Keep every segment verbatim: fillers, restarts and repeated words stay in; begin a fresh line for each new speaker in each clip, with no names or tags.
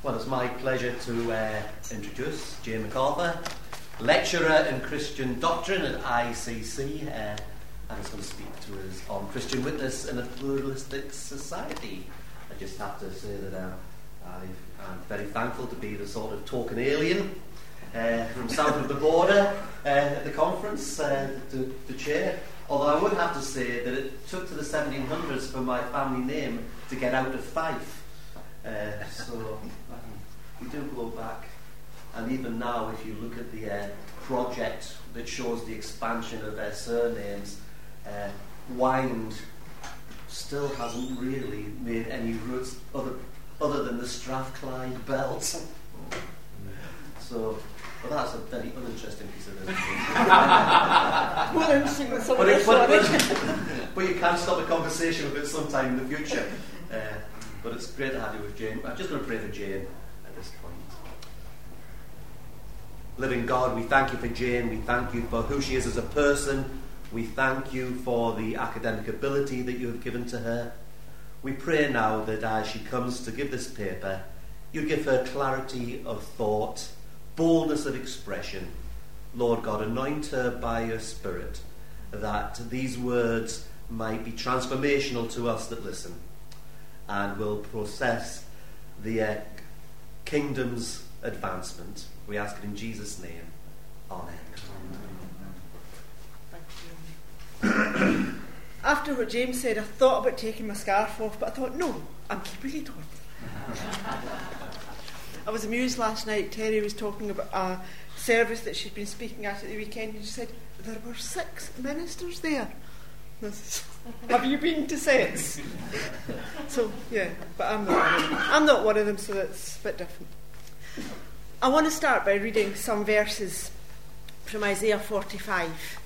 Well, it's my pleasure to uh, introduce Jane MacArthur, lecturer in Christian doctrine at I C C, uh, and he's going to speak to us on Christian witness in a pluralistic society. I just have to say that uh, I, I'm very thankful to be the sort of token alien uh, from south of the border uh, at the conference uh, to, to chair. Although I would have to say that it took to the seventeen hundreds for my family name to get out of Fife. Uh, so um, we do go back, and even now, if you look at the uh, project that shows the expansion of their surnames, uh, Wind still hasn't really made any roots other other than the Strathclyde belt. So, well, that's a very uninteresting piece of information.
More interesting than some
but,
of
it, but, but, but you can stop a conversation with it sometime in the future. Uh, but it's great to have you with Jane. I'm just going to pray for Jane at this point. Living God, we thank you for Jane. We thank you for who she is as a person. We thank you for the academic ability that you have given to her. We pray now that as she comes to give this paper, you give her clarity of thought, boldness of expression. Lord God, anoint her by your Spirit, that these words might be transformational to us that listen, and will process the uh, kingdom's advancement. We ask it in Jesus' name. Amen.
Amen. After what James said, I thought about taking my scarf off, but I thought, no, I'm keeping it on. I was amused last night. Terry was talking about a service that she'd been speaking at at the weekend, and she said, there were six ministers there. Have you been to six? So, yeah, but I'm not one of them. I'm not one of them, so that's a bit different. I want to start by reading some verses from Isaiah forty-five.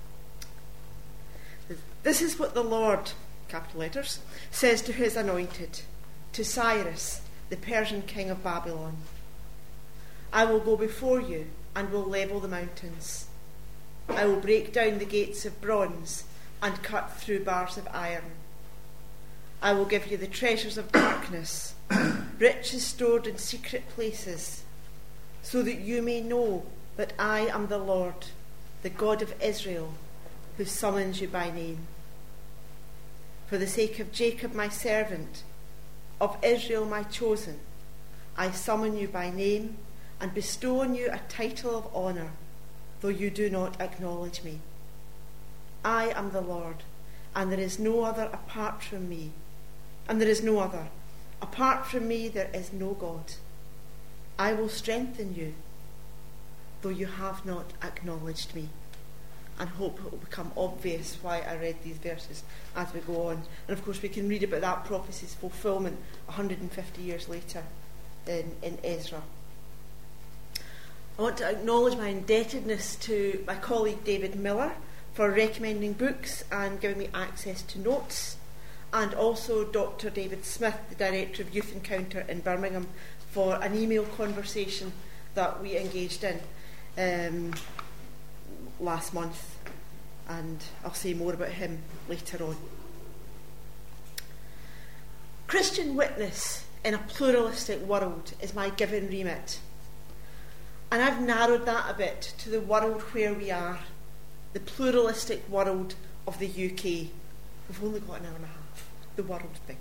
This is what the Lord, capital letters, says to his anointed, to Cyrus, the Persian king of Babylon. I will go before you and will level the mountains. I will break down the gates of bronze and cut through bars of iron. I will give you the treasures of darkness, riches stored in secret places, so that you may know that I am the Lord, the God of Israel, who summons you by name. For the sake of Jacob my servant, of Israel my chosen, I summon you by name and bestow on you a title of honour, though you do not acknowledge me. I am the Lord, and there is no other apart from me. And there is no other. Apart from me there is no God. I will strengthen you, though you have not acknowledged me. And hope it will become obvious why I read these verses as we go on. And of course we can read about that prophecy's fulfilment one hundred fifty years later in, in Ezra. I want to acknowledge my indebtedness to my colleague David Miller for recommending books and giving me access to notes, and also Doctor David Smith, the Director of Youth Encounter in Birmingham, for an email conversation that we engaged in um, last month, and I'll say more about him later on. Christian witness in a pluralistic world is my given remit, and I've narrowed that a bit to the world where we are, the pluralistic world of the U K. We've only got an hour and a half. The world's big.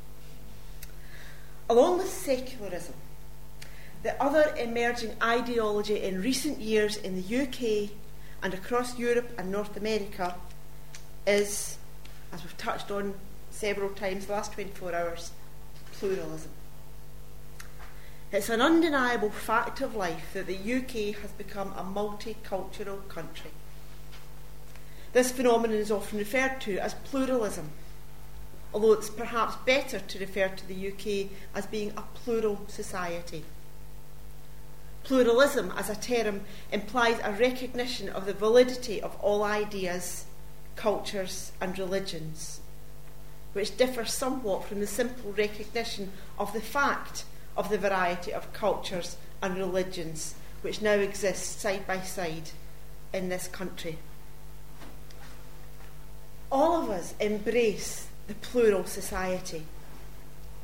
Along with secularism, the other emerging ideology in recent years in the U K and across Europe and North America is, as we've touched on several times the last twenty-four hours, pluralism. It's an undeniable fact of life that the U K has become a multicultural country. This phenomenon is often referred to as pluralism, although it's perhaps better to refer to the U K as being a plural society. Pluralism as a term implies a recognition of the validity of all ideas, cultures and religions, which differ somewhat from the simple recognition of the fact of the variety of cultures and religions which now exist side by side in this country. All of us embrace the plural society.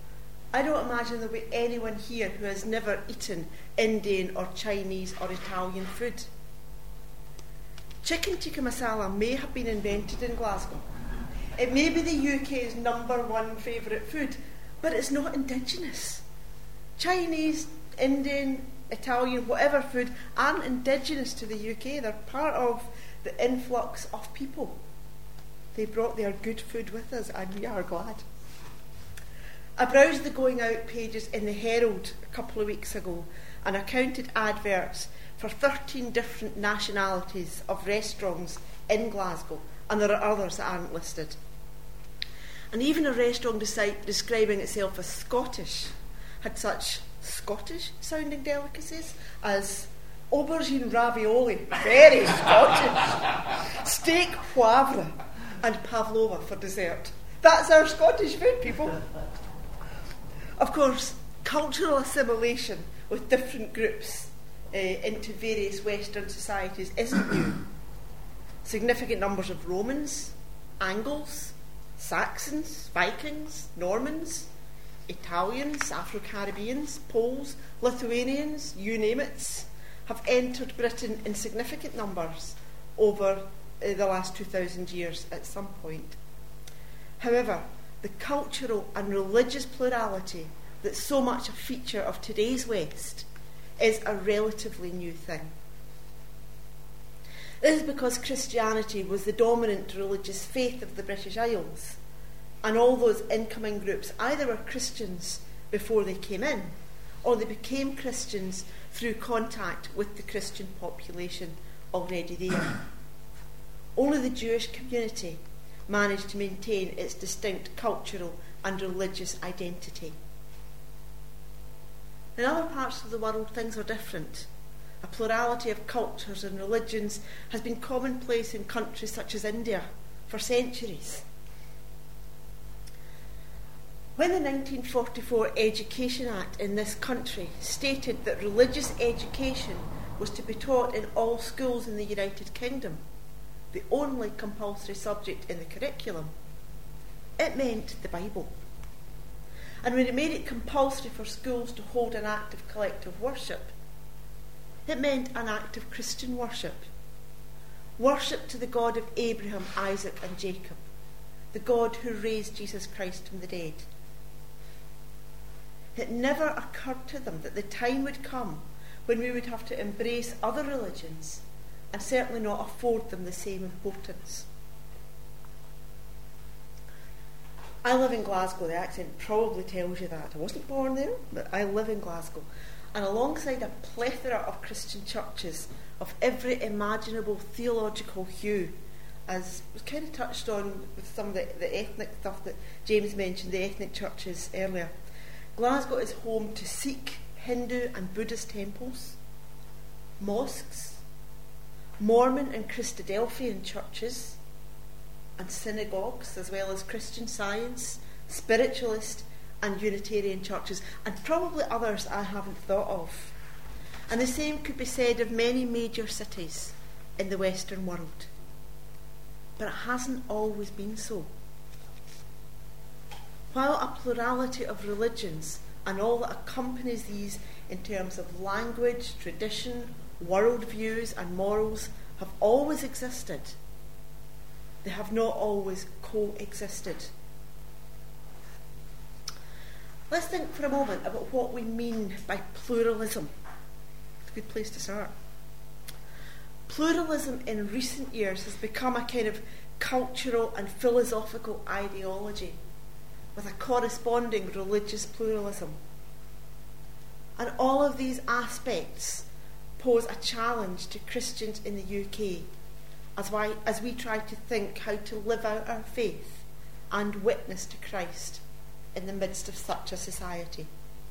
I don't imagine there'll be anyone here who has never eaten Indian or Chinese or Italian food. Chicken tikka masala may have been invented in Glasgow. It may be the U K's number one favourite food, but it's not indigenous. Chinese, Indian, Italian, whatever food aren't indigenous to the U K. They're part of the influx of people. They brought their good food with us, and we are glad. I browsed the going out pages in the Herald a couple of weeks ago and I counted adverts for thirteen different nationalities of restaurants in Glasgow, and there are others that aren't listed. And even a restaurant deci- describing itself as Scottish had such Scottish sounding delicacies as aubergine ravioli, very Scottish, steak poivre and pavlova for dessert. That's our Scottish food, people. Of course, cultural assimilation with different groups uh, into various Western societies isn't new. Significant numbers of Romans, Angles, Saxons, Vikings, Normans, Italians, Afro-Caribbeans, Poles, Lithuanians, you name it, have entered Britain in significant numbers over uh, the last two thousand years at some point. However, the cultural and religious plurality that's so much a feature of today's West is a relatively new thing. This is because Christianity was the dominant religious faith of the British Isles, and all those incoming groups either were Christians before they came in, or they became Christians through contact with the Christian population already there. Only the Jewish community managed to maintain its distinct cultural and religious identity. In other parts of the world, things are different. A plurality of cultures and religions has been commonplace in countries such as India for centuries. When the nineteen forty-four Education Act in this country stated that religious education was to be taught in all schools in the United Kingdom, the only compulsory subject in the curriculum, it meant the Bible. And when it made it compulsory for schools to hold an act of collective worship, it meant an act of Christian worship. Worship to the God of Abraham, Isaac and Jacob, the God who raised Jesus Christ from the dead. It never occurred to them that the time would come when we would have to embrace other religions and certainly not afford them the same importance. I live in Glasgow. The accent probably tells you that. I wasn't born there, but I live in Glasgow. And alongside a plethora of Christian churches of every imaginable theological hue, as was kind of touched on with some of the, the ethnic stuff that James mentioned, the ethnic churches earlier, Glasgow is home to Sikh, Hindu and Buddhist temples, mosques, Mormon and Christadelphian churches, and synagogues, as well as Christian Science, spiritualist and Unitarian churches, and probably others I haven't thought of. And the same could be said of many major cities in the Western world. But it hasn't always been so. While a plurality of religions and all that accompanies these in terms of language, tradition, worldviews and morals have always existed, they have not always coexisted. Let's think for a moment about what we mean by pluralism. It's a good place to start. Pluralism in recent years has become a kind of cultural and philosophical ideology with a corresponding religious pluralism. And all of these aspects pose a challenge to Christians in the U K as, why, as we try to think how to live out our faith and witness to Christ in the midst of such a society.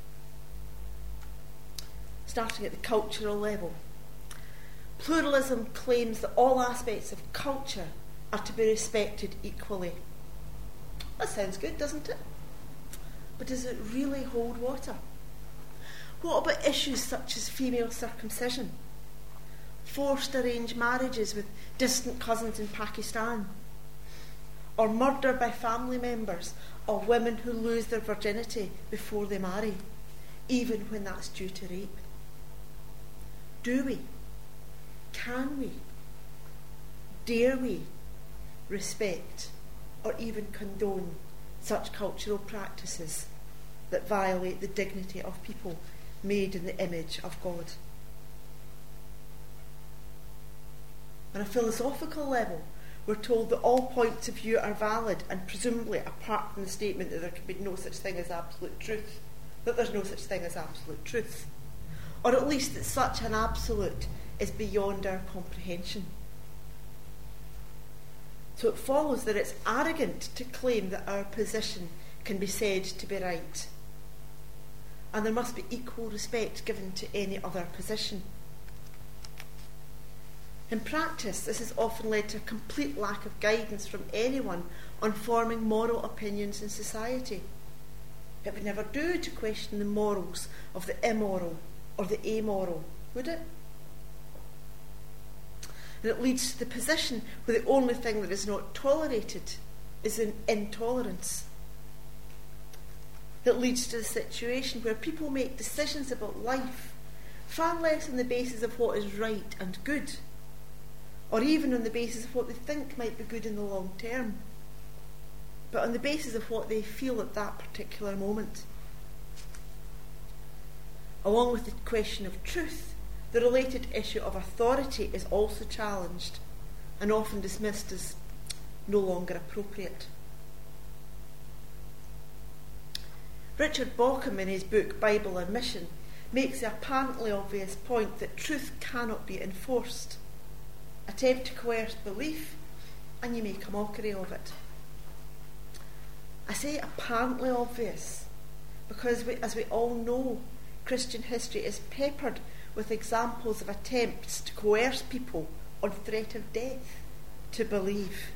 Starting at the cultural level, pluralism claims that all aspects of culture are to be respected equally. That sounds good, doesn't it? But does it really hold water? What about issues such as female circumcision, forced arranged marriages with distant cousins in Pakistan, or murder by family members, or women who lose their virginity before they marry, even when that's due to rape? Do we? Can we? Dare we respect or even condone such cultural practices that violate the dignity of people made in the image of God? On a philosophical level, we're told that all points of view are valid, and presumably, apart from the statement that there can be no such thing as absolute truth, that there's no such thing as absolute truth, or at least that such an absolute is beyond our comprehension. So it follows that it's arrogant to claim that our position can be said to be right, and there must be equal respect given to any other position. In practice, this has often led to a complete lack of guidance from anyone on forming moral opinions in society. It would never do to question the morals of the immoral or the amoral, would it? And it leads to the position where the only thing that is not tolerated is an intolerance. It leads to the situation where people make decisions about life far less on the basis of what is right and good, or even on the basis of what they think might be good in the long term, but on the basis of what they feel at that particular moment. Along with the question of truth, the related issue of authority is also challenged and often dismissed as no longer appropriate. Richard Bauckham, in his book Bible and Mission, makes the apparently obvious point that truth cannot be enforced. Attempt to coerce belief and you make a mockery of it. I say apparently obvious because, we, as we all know, Christian history is peppered with examples of attempts to coerce people on threat of death to believe.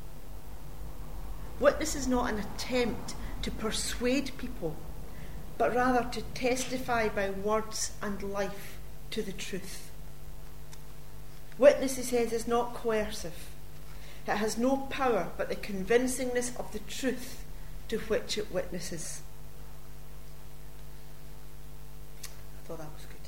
Witness is not an attempt to persuade people, but rather to testify by words and life to the truth. Witness, he says, is not coercive. It has no power but the convincingness of the truth to which it witnesses. I thought that was good.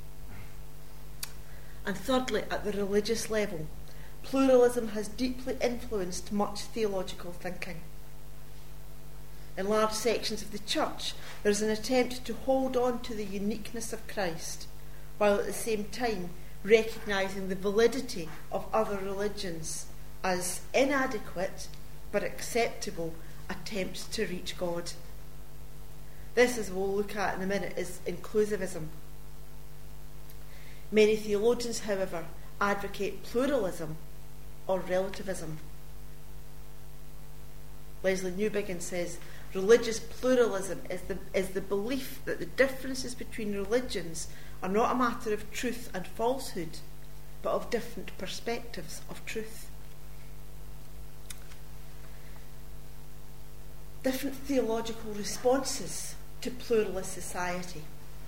And thirdly, at the religious level, pluralism has deeply influenced much theological thinking. In large sections of the church, there is an attempt to hold on to the uniqueness of Christ, while at the same time recognising the validity of other religions as inadequate but acceptable attempts to reach God. This, as we'll look at in a minute, is inclusivism. Many theologians, however, advocate pluralism or relativism. Leslie Newbigin says, religious pluralism is the, is the belief that the differences between religions are not a matter of truth and falsehood, but of different perspectives of truth. Different theological responses to pluralist society.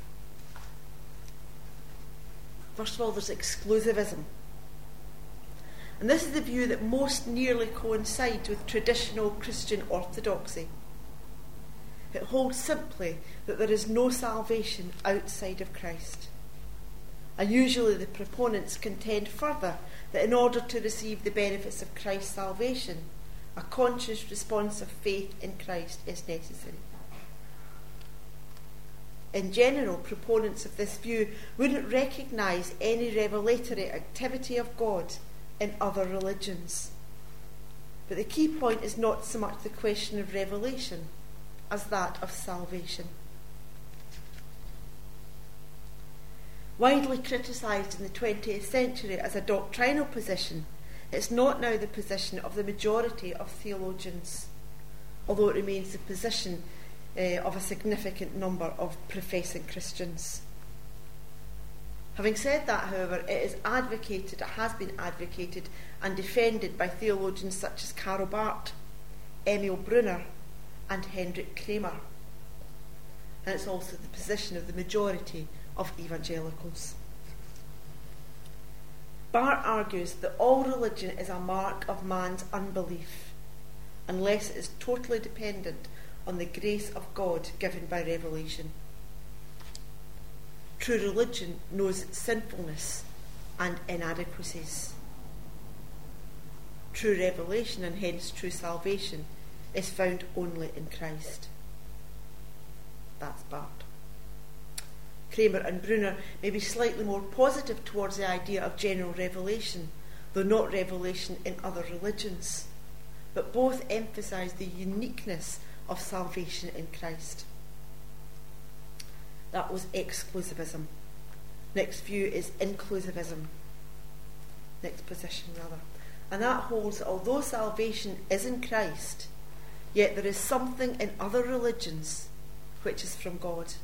First of all, there's exclusivism. And this is the view that most nearly coincides with traditional Christian orthodoxy. It holds simply that there is no salvation outside of Christ. And usually the proponents contend further that in order to receive the benefits of Christ's salvation, a conscious response of faith in Christ is necessary. In general, proponents of this view wouldn't recognise any revelatory activity of God in other religions. But the key point is not so much the question of revelation as that of salvation. Widely criticised in the twentieth century as a doctrinal position, it's not now the position of the majority of theologians, although it remains the position uh, of a significant number of professing Christians. Having said that, however, it is advocated, it has been advocated and defended by theologians such as Karl Barth, Emil Brunner and Hendrik Kramer. And it's also the position of the majority of evangelicals. Barth argues that all religion is a mark of man's unbelief, unless it is totally dependent on the grace of God given by revelation. True religion knows its sinfulness and inadequacies. True revelation, and hence true salvation, is found only in Christ. That's Barth. Kramer and Brunner may be slightly more positive towards the idea of general revelation, though not revelation in other religions, but both emphasise the uniqueness of salvation in Christ. That was exclusivism. Next view is inclusivism. Next position, rather. And that holds that although salvation is in Christ, yet there is something in other religions which is from God.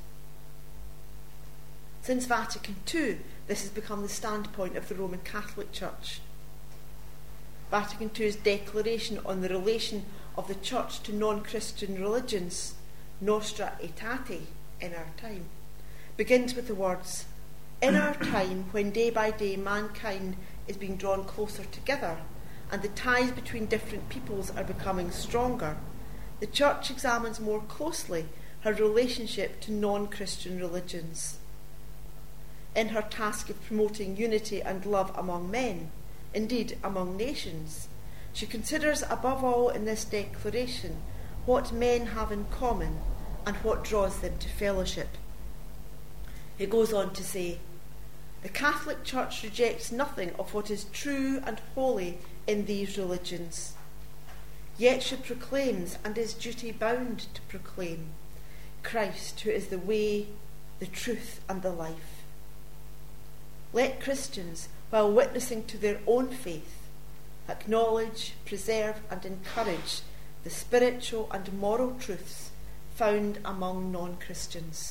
Since Vatican Two, this has become the standpoint of the Roman Catholic Church. Vatican Two's declaration on the relation of the Church to non-Christian religions, Nostra Aetate, in our time, begins with the words, "In our time, when day by day mankind is being drawn closer together and the ties between different peoples are becoming stronger, the Church examines more closely her relationship to non-Christian religions. In her task of promoting unity and love among men, indeed among nations, she considers above all in this declaration what men have in common and what draws them to fellowship." He goes on to say, "The Catholic Church rejects nothing of what is true and holy in these religions. Yet she proclaims, and is duty bound to proclaim, Christ, who is the way, the truth, and the life. Let Christians, while witnessing to their own faith, acknowledge, preserve, and encourage the spiritual and moral truths found among non-Christians."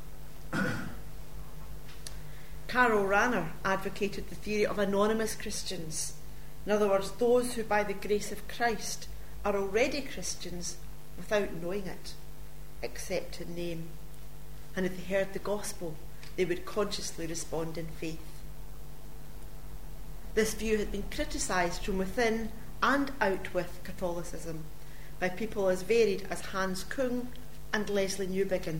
Carol Ranner advocated the theory of anonymous Christians, in other words, those who by the grace of Christ are already Christians without knowing it, except in name, and if they heard the gospel, they would consciously respond in faith. This view had been criticised from within and out with Catholicism by people as varied as Hans Kung and Leslie Newbigin.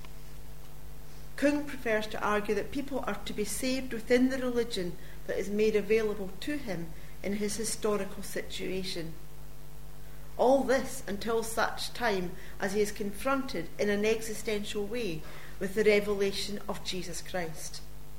Kung prefers to argue that people are to be saved within the religion that is made available to him in his historical situation. All this until such time as he is confronted in an existential way with the revelation of Jesus Christ.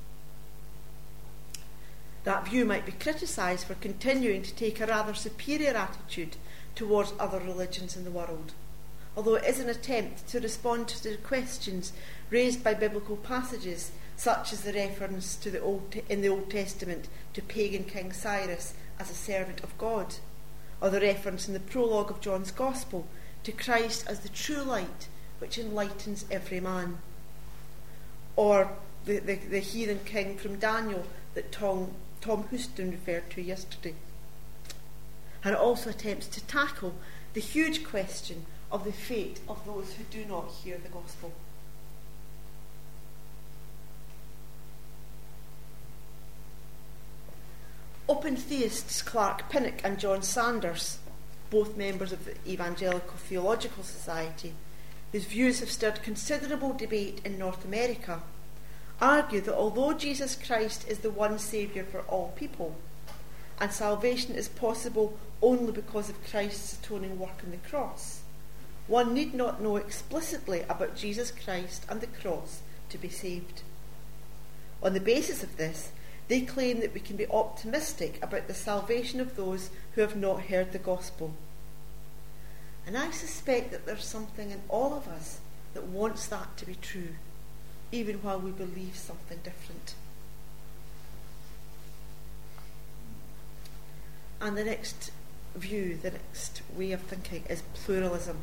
That view might be criticised for continuing to take a rather superior attitude towards other religions in the world, although it is an attempt to respond to the questions raised by biblical passages, such as the reference to the Old, in the Old Testament to pagan King Cyrus as a servant of God, or the reference in the prologue of John's Gospel to Christ as the true light which enlightens every man, or the, the, the heathen king from Daniel that Tom, Tom Houston referred to yesterday. And it also attempts to tackle the huge question of the fate of those who do not hear the gospel. Open theists Clark Pinnock and John Sanders, both members of the Evangelical Theological Society, whose views have stirred considerable debate in North America, argue that although Jesus Christ is the one Saviour for all people, and salvation is possible only because of Christ's atoning work on the cross, one need not know explicitly about Jesus Christ and the cross to be saved. On the basis of this, they claim that we can be optimistic about the salvation of those who have not heard the gospel. And I suspect that there's something in all of us that wants that to be true, even while we believe something different. And the next view, the next way of thinking is pluralism.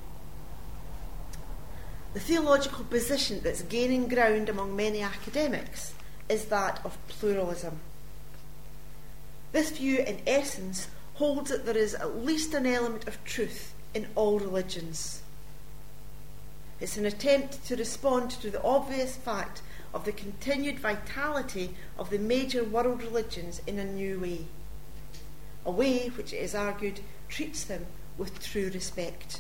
The theological position that's gaining ground among many academics is that of pluralism. This view, in essence, holds that there is at least an element of truth in all religions. It's an attempt to respond to the obvious fact of the continued vitality of the major world religions in a new way, a way which, it is argued, treats them with true respect.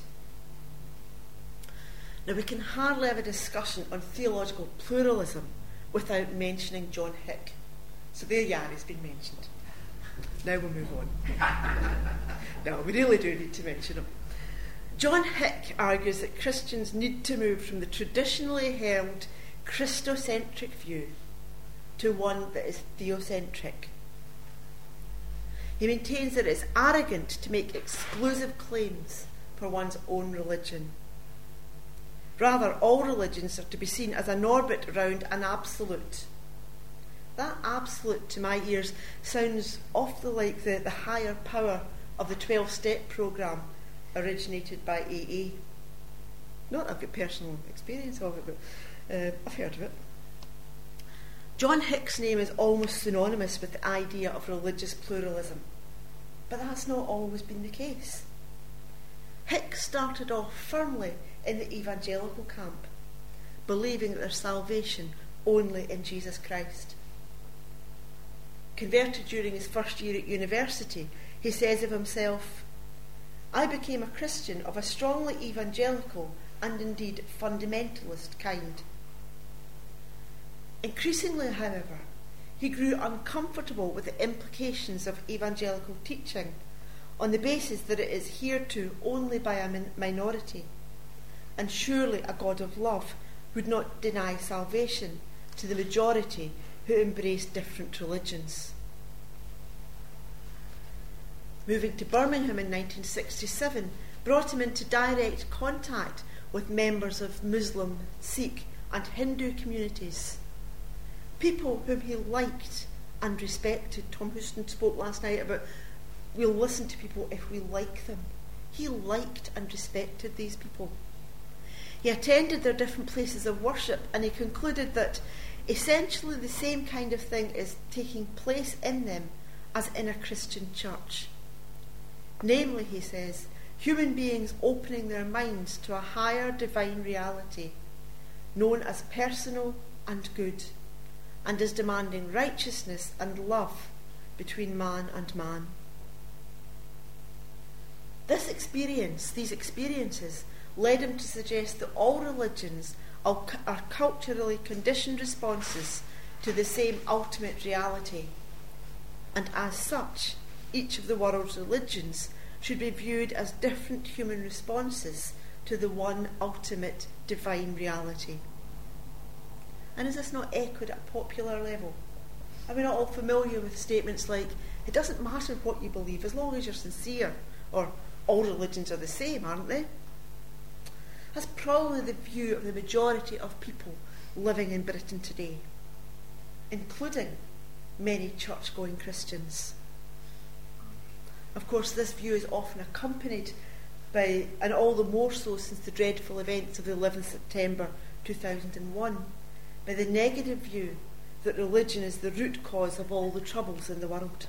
Now, we can hardly have a discussion on theological pluralism without mentioning John Hick. So there you are, he's been mentioned. Now we'll move on. No, we really do need to mention him. John Hick argues that Christians need to move from the traditionally held Christocentric view to one that is theocentric. He maintains that it is arrogant to make exclusive claims for one's own religion. Rather, all religions are to be seen as an orbit around an absolute. That absolute, to my ears, sounds awfully like the, the higher power of the twelve-step programme originated by A A. Not that I've got personal experience of it, but uh, I've heard of it. John Hick's name is almost synonymous with the idea of religious pluralism, but that's not always been the case. Hick started off firmly in the evangelical camp, believing that there's salvation only in Jesus Christ. Converted during his first year at university, he says of himself, "I became a Christian of a strongly evangelical and indeed fundamentalist kind." Increasingly, however, he grew uncomfortable with the implications of evangelical teaching on the basis that it is adhered to only by a min- minority, and surely a God of love would not deny salvation to the majority who embrace different religions. Moving to Birmingham in nineteen sixty-seven brought him into direct contact with members of Muslim, Sikh and Hindu communities, people whom he liked and respected. Tom Houston spoke last night about we'll listen to people if we like them. He liked and respected these people. He attended their different places of worship, and he concluded that essentially the same kind of thing is taking place in them as in a Christian church. Namely, he says, human beings opening their minds to a higher divine reality, known as personal and good, and as demanding righteousness and love between man and man. This experience, these experiences, led him to suggest that all religions are, are culturally conditioned responses to the same ultimate reality, and as such, each of the world's religions should be viewed as different human responses to the one ultimate divine reality. And is this not echoed at a popular level? Are we not all familiar with statements like, it doesn't matter what you believe as long as you're sincere, or all religions are the same, aren't they? That's probably the view of the majority of people living in Britain today, including many church-going Christians. Of course, this view is often accompanied by, and all the more so since the dreadful events of the eleventh of September two thousand one, by the negative view that religion is the root cause of all the troubles in the world.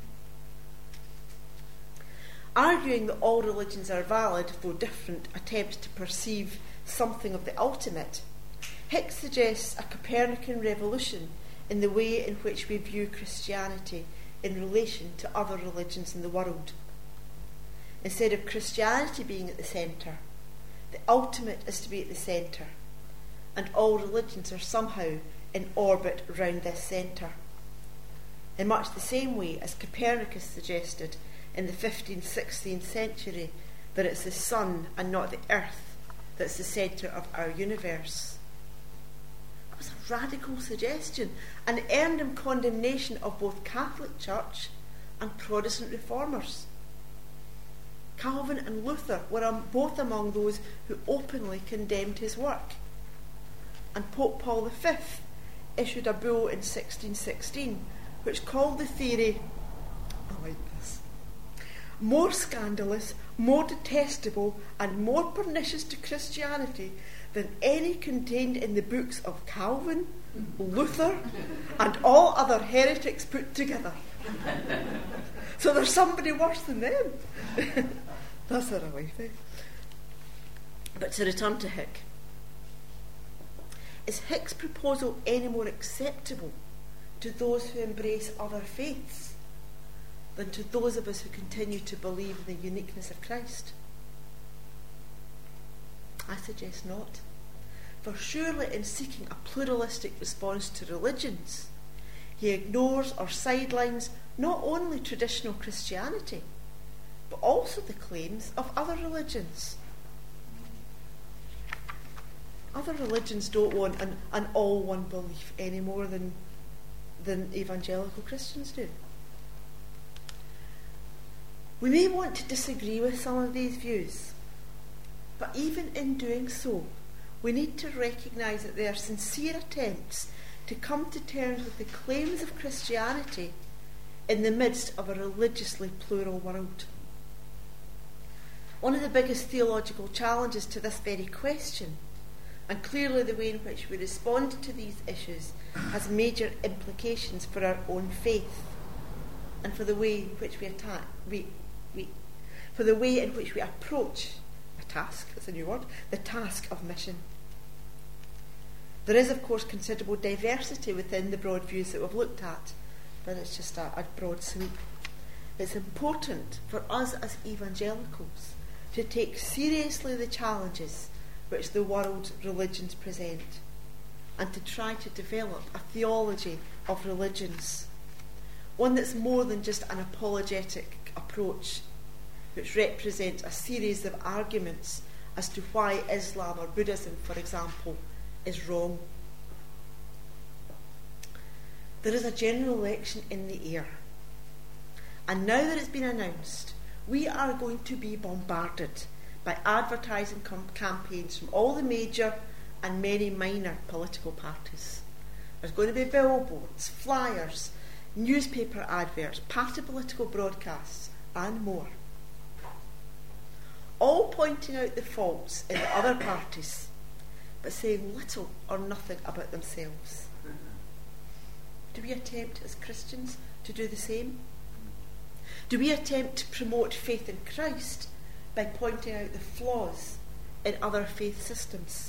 Arguing that all religions are valid, though different attempts to perceive something of the ultimate, Hick suggests a Copernican revolution in the way in which we view Christianity in relation to other religions in the world. Instead of Christianity being at the centre, the ultimate is to be at the centre, and all religions are somehow in orbit around this centre, in much the same way as Copernicus suggested in the fifteenth, sixteenth century that it's the sun and not the earth that's the centre of our universe. That was a radical suggestion, and earned him condemnation of both Catholic Church and Protestant reformers. Calvin and Luther were um, both among those who openly condemned his work, and Pope Paul the Fifth issued a bull in sixteen sixteen which called the theory, I like this, more scandalous, more detestable and more pernicious to Christianity than any contained in the books of Calvin, Luther and all other heretics put together. So there's somebody worse than them. That's what I like. But to return to Hick, is Hick's proposal any more acceptable to those who embrace other faiths? than to those of us who continue to believe in the uniqueness of Christ? I suggest not. For surely in seeking a pluralistic response to religions, he ignores or sidelines not only traditional Christianity, but also the claims of other religions. Other religions don't want an, an all-one belief any more than, than evangelical Christians do. We may want to disagree with some of these views, but even in doing so, we need to recognise that they are sincere attempts to come to terms with the claims of Christianity in the midst of a religiously plural world. One of the biggest theological challenges to this very question, and clearly the way in which we respond to these issues, has major implications for our own faith and for the way in which we attack, we, we, for the way in which we approach a task, that's a new word, the task of mission. There is, of course, considerable diversity within the broad views that we've looked at, but it's just a, a broad sweep. It's important for us as evangelicals to take seriously the challenges which the world's religions present, and to try to develop a theology of religions, one that's more than just an apologetic approach, which represents a series of arguments as to why Islam or Buddhism, for example, is wrong. There is a general election in the air, and now that it's been announced, we are going to be bombarded by advertising com- campaigns from all the major and many minor political parties. There's going to be billboards, flyers, newspaper adverts, party political broadcasts, and more, all pointing out the faults in the other parties, but saying little or nothing about themselves. Do we attempt as Christians to do the same? Do we attempt to promote faith in Christ by pointing out the flaws in other faith systems?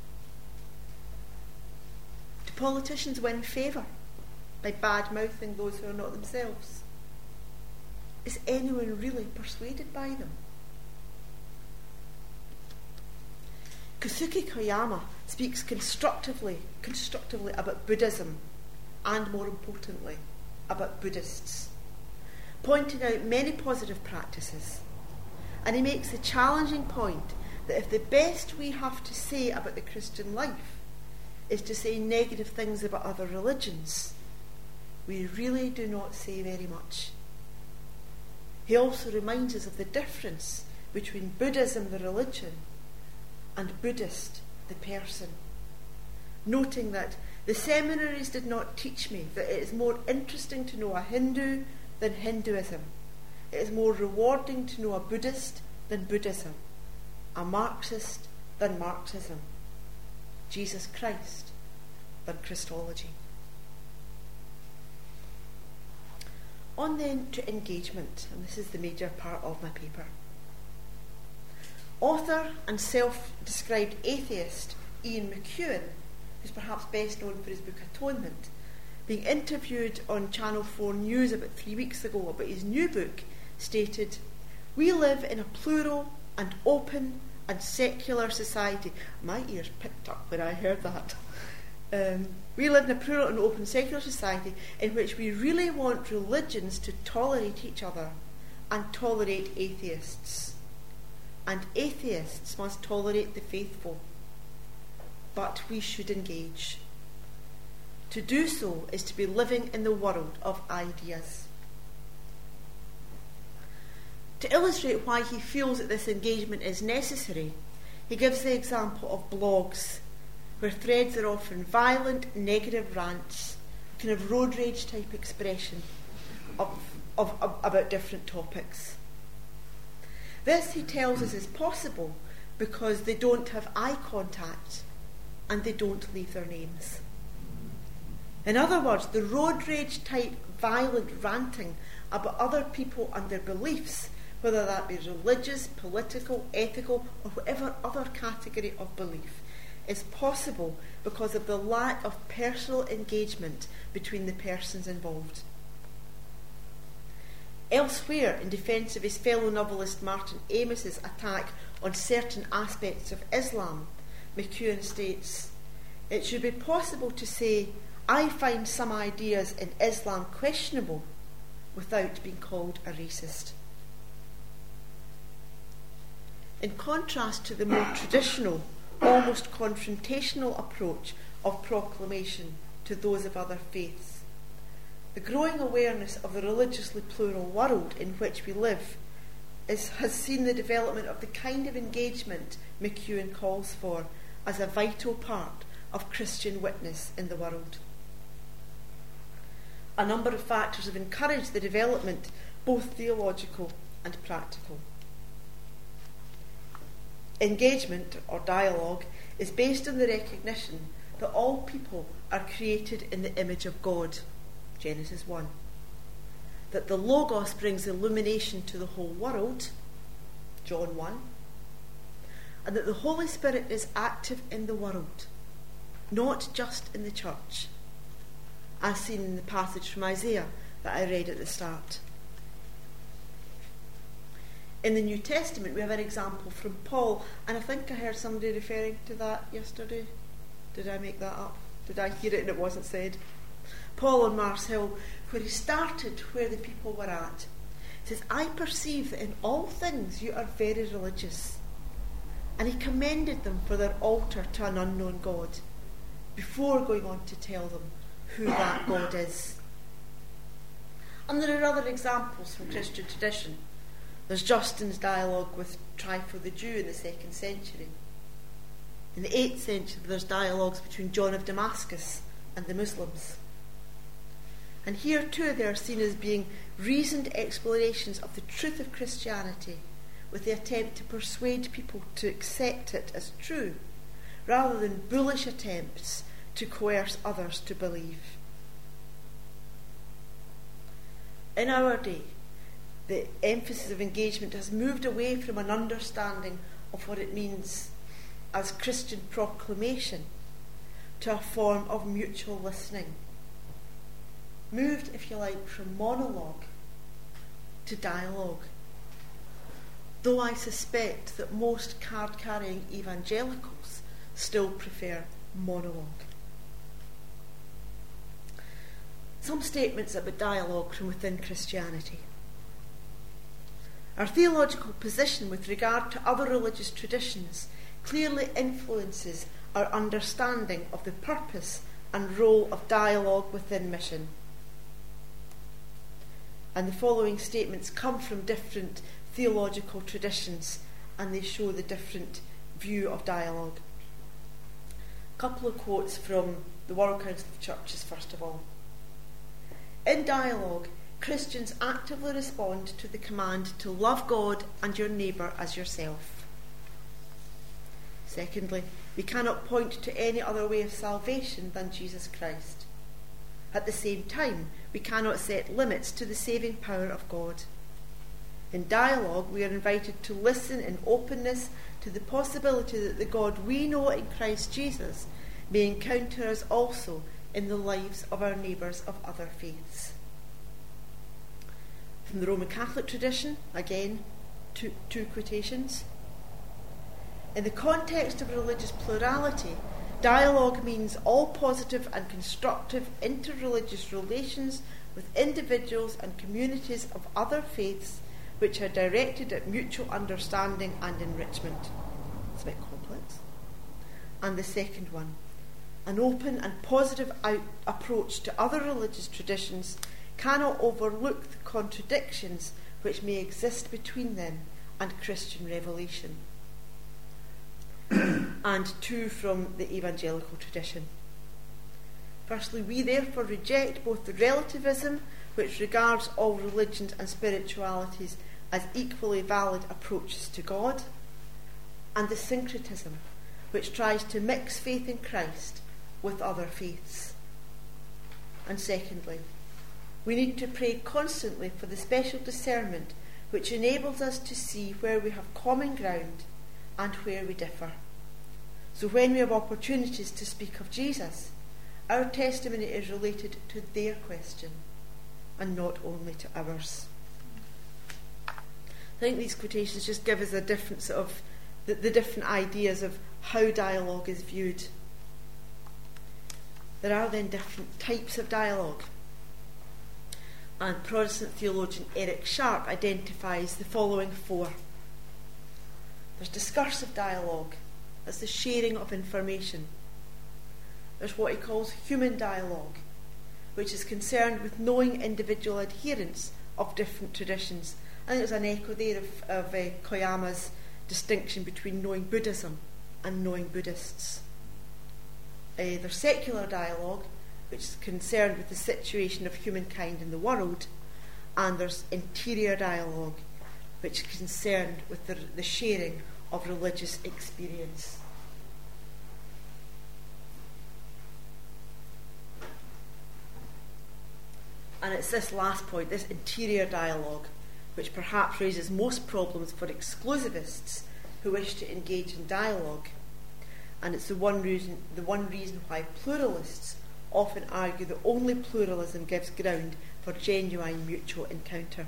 Do politicians win favour by bad-mouthing those who are not themselves? Is anyone really persuaded by them? Kosuke Koyama speaks constructively, constructively about Buddhism and, more importantly, about Buddhists, pointing out many positive practices. And he makes the challenging point that if the best we have to say about the Christian life is to say negative things about other religions, we really do not say very much. He also reminds us of the difference between Buddhism, the religion, and Buddhist, the person, noting that the seminaries did not teach me that it is more interesting to know a Hindu than Hinduism. It is more rewarding to know a Buddhist than Buddhism, a Marxist than Marxism, Jesus Christ than Christology. On then to engagement, and this is the major part of my paper. Author and self-described atheist Ian McEwan, who's perhaps best known for his book Atonement, being interviewed on Channel four News about three weeks ago about his new book, stated, "We live in a plural and open and secular society." My ears picked up when I heard that. Um, we live in a plural and open secular society in which we really want religions to tolerate each other and tolerate atheists. And atheists must tolerate the faithful. But we should engage. To do so is to be living in the world of ideas. To illustrate why he feels that this engagement is necessary, he gives the example of blogs, where threads are often violent, negative rants, kind of road rage type expression of, of, of, about different topics. This, he tells us, is possible because they don't have eye contact and they don't leave their names. In other words, the road rage type violent ranting about other people and their beliefs, whether that be religious, political, ethical, or whatever other category of belief, is possible because of the lack of personal engagement between the persons involved. Elsewhere, in defence of his fellow novelist Martin Amos's attack on certain aspects of Islam, McEwen states, "It should be possible to say, I find some ideas in Islam questionable without being called a racist." In contrast to the more traditional, almost confrontational approach of proclamation to those of other faiths, the growing awareness of the religiously plural world in which we live is, has seen the development of the kind of engagement McEwen calls for as a vital part of Christian witness in the world. A number of factors have encouraged the development, both theological and practical. Engagement, or dialogue, is based on the recognition that all people are created in the image of God, Genesis one. That the Logos brings illumination to the whole world, John one. And that the Holy Spirit is active in the world, not just in the church, as seen in the passage from Isaiah that I read at the start. In the New Testament, we have an example from Paul, and I think I heard somebody referring to that yesterday. Did I make that up? Did I hear it and it wasn't said? Paul on Mars Hill, where he started where the people were at, says, "I perceive that in all things you are very religious." And he commended them for their altar to an unknown God, before going on to tell them who that God is. And there are other examples from Christian tradition. There's Justin's dialogue with Trypho the Jew in the second century. In the eighth century, there's dialogues between John of Damascus and the Muslims. And here too they are seen as being reasoned explorations of the truth of Christianity, with the attempt to persuade people to accept it as true, rather than bullish attempts to coerce others to believe. In our day, the emphasis of engagement has moved away from an understanding of what it means as Christian proclamation to a form of mutual listening. Moved, if you like, from monologue to dialogue. Though I suspect that most card-carrying evangelicals still prefer monologue. Some statements about dialogue from within Christianity. Our theological position with regard to other religious traditions clearly influences our understanding of the purpose and role of dialogue within mission. And the following statements come from different theological traditions, and they show the different view of dialogue. A couple of quotes from the World Council of Churches, first of all. In dialogue, Christians actively respond to the command to love God and your neighbour as yourself. Secondly, we cannot point to any other way of salvation than Jesus Christ. At the same time, we cannot set limits to the saving power of God. In dialogue, we are invited to listen in openness to the possibility that the God we know in Christ Jesus may encounter us also in the lives of our neighbours of other faiths. From the Roman Catholic tradition, again, two, two quotations. In the context of religious plurality, dialogue means all positive and constructive interreligious relations with individuals and communities of other faiths which are directed at mutual understanding and enrichment. It's a bit complex. And the second one, an open and positive out- approach to other religious traditions cannot overlook the contradictions which may exist between them and Christian revelation. And two from the evangelical tradition. Firstly, we therefore reject both the relativism, which regards all religions and spiritualities as equally valid approaches to God, and the syncretism, which tries to mix faith in Christ with other faiths. And secondly, we need to pray constantly for the special discernment which enables us to see where we have common ground and where we differ. So when we have opportunities to speak of Jesus, our testimony is related to their question and not only to ours. I think these quotations just give us a different sort of the, the different ideas of how dialogue is viewed. There are then different types of dialogue. And Protestant theologian Eric Sharp identifies the following four. There's discursive dialogue, that's the sharing of information. There's what he calls human dialogue, which is concerned with knowing individual adherents of different traditions. I think there's an echo there of, of uh, Koyama's distinction between knowing Buddhism and knowing Buddhists. Uh, there's secular dialogue, which is concerned with the situation of humankind in the world, and there's interior dialogue, which is concerned with the, the sharing of religious experience. And it's this last point, this interior dialogue, which perhaps raises most problems for exclusivists who wish to engage in dialogue. And it's the one reason, the one reason why pluralists often argue that only pluralism gives ground for genuine mutual encounter.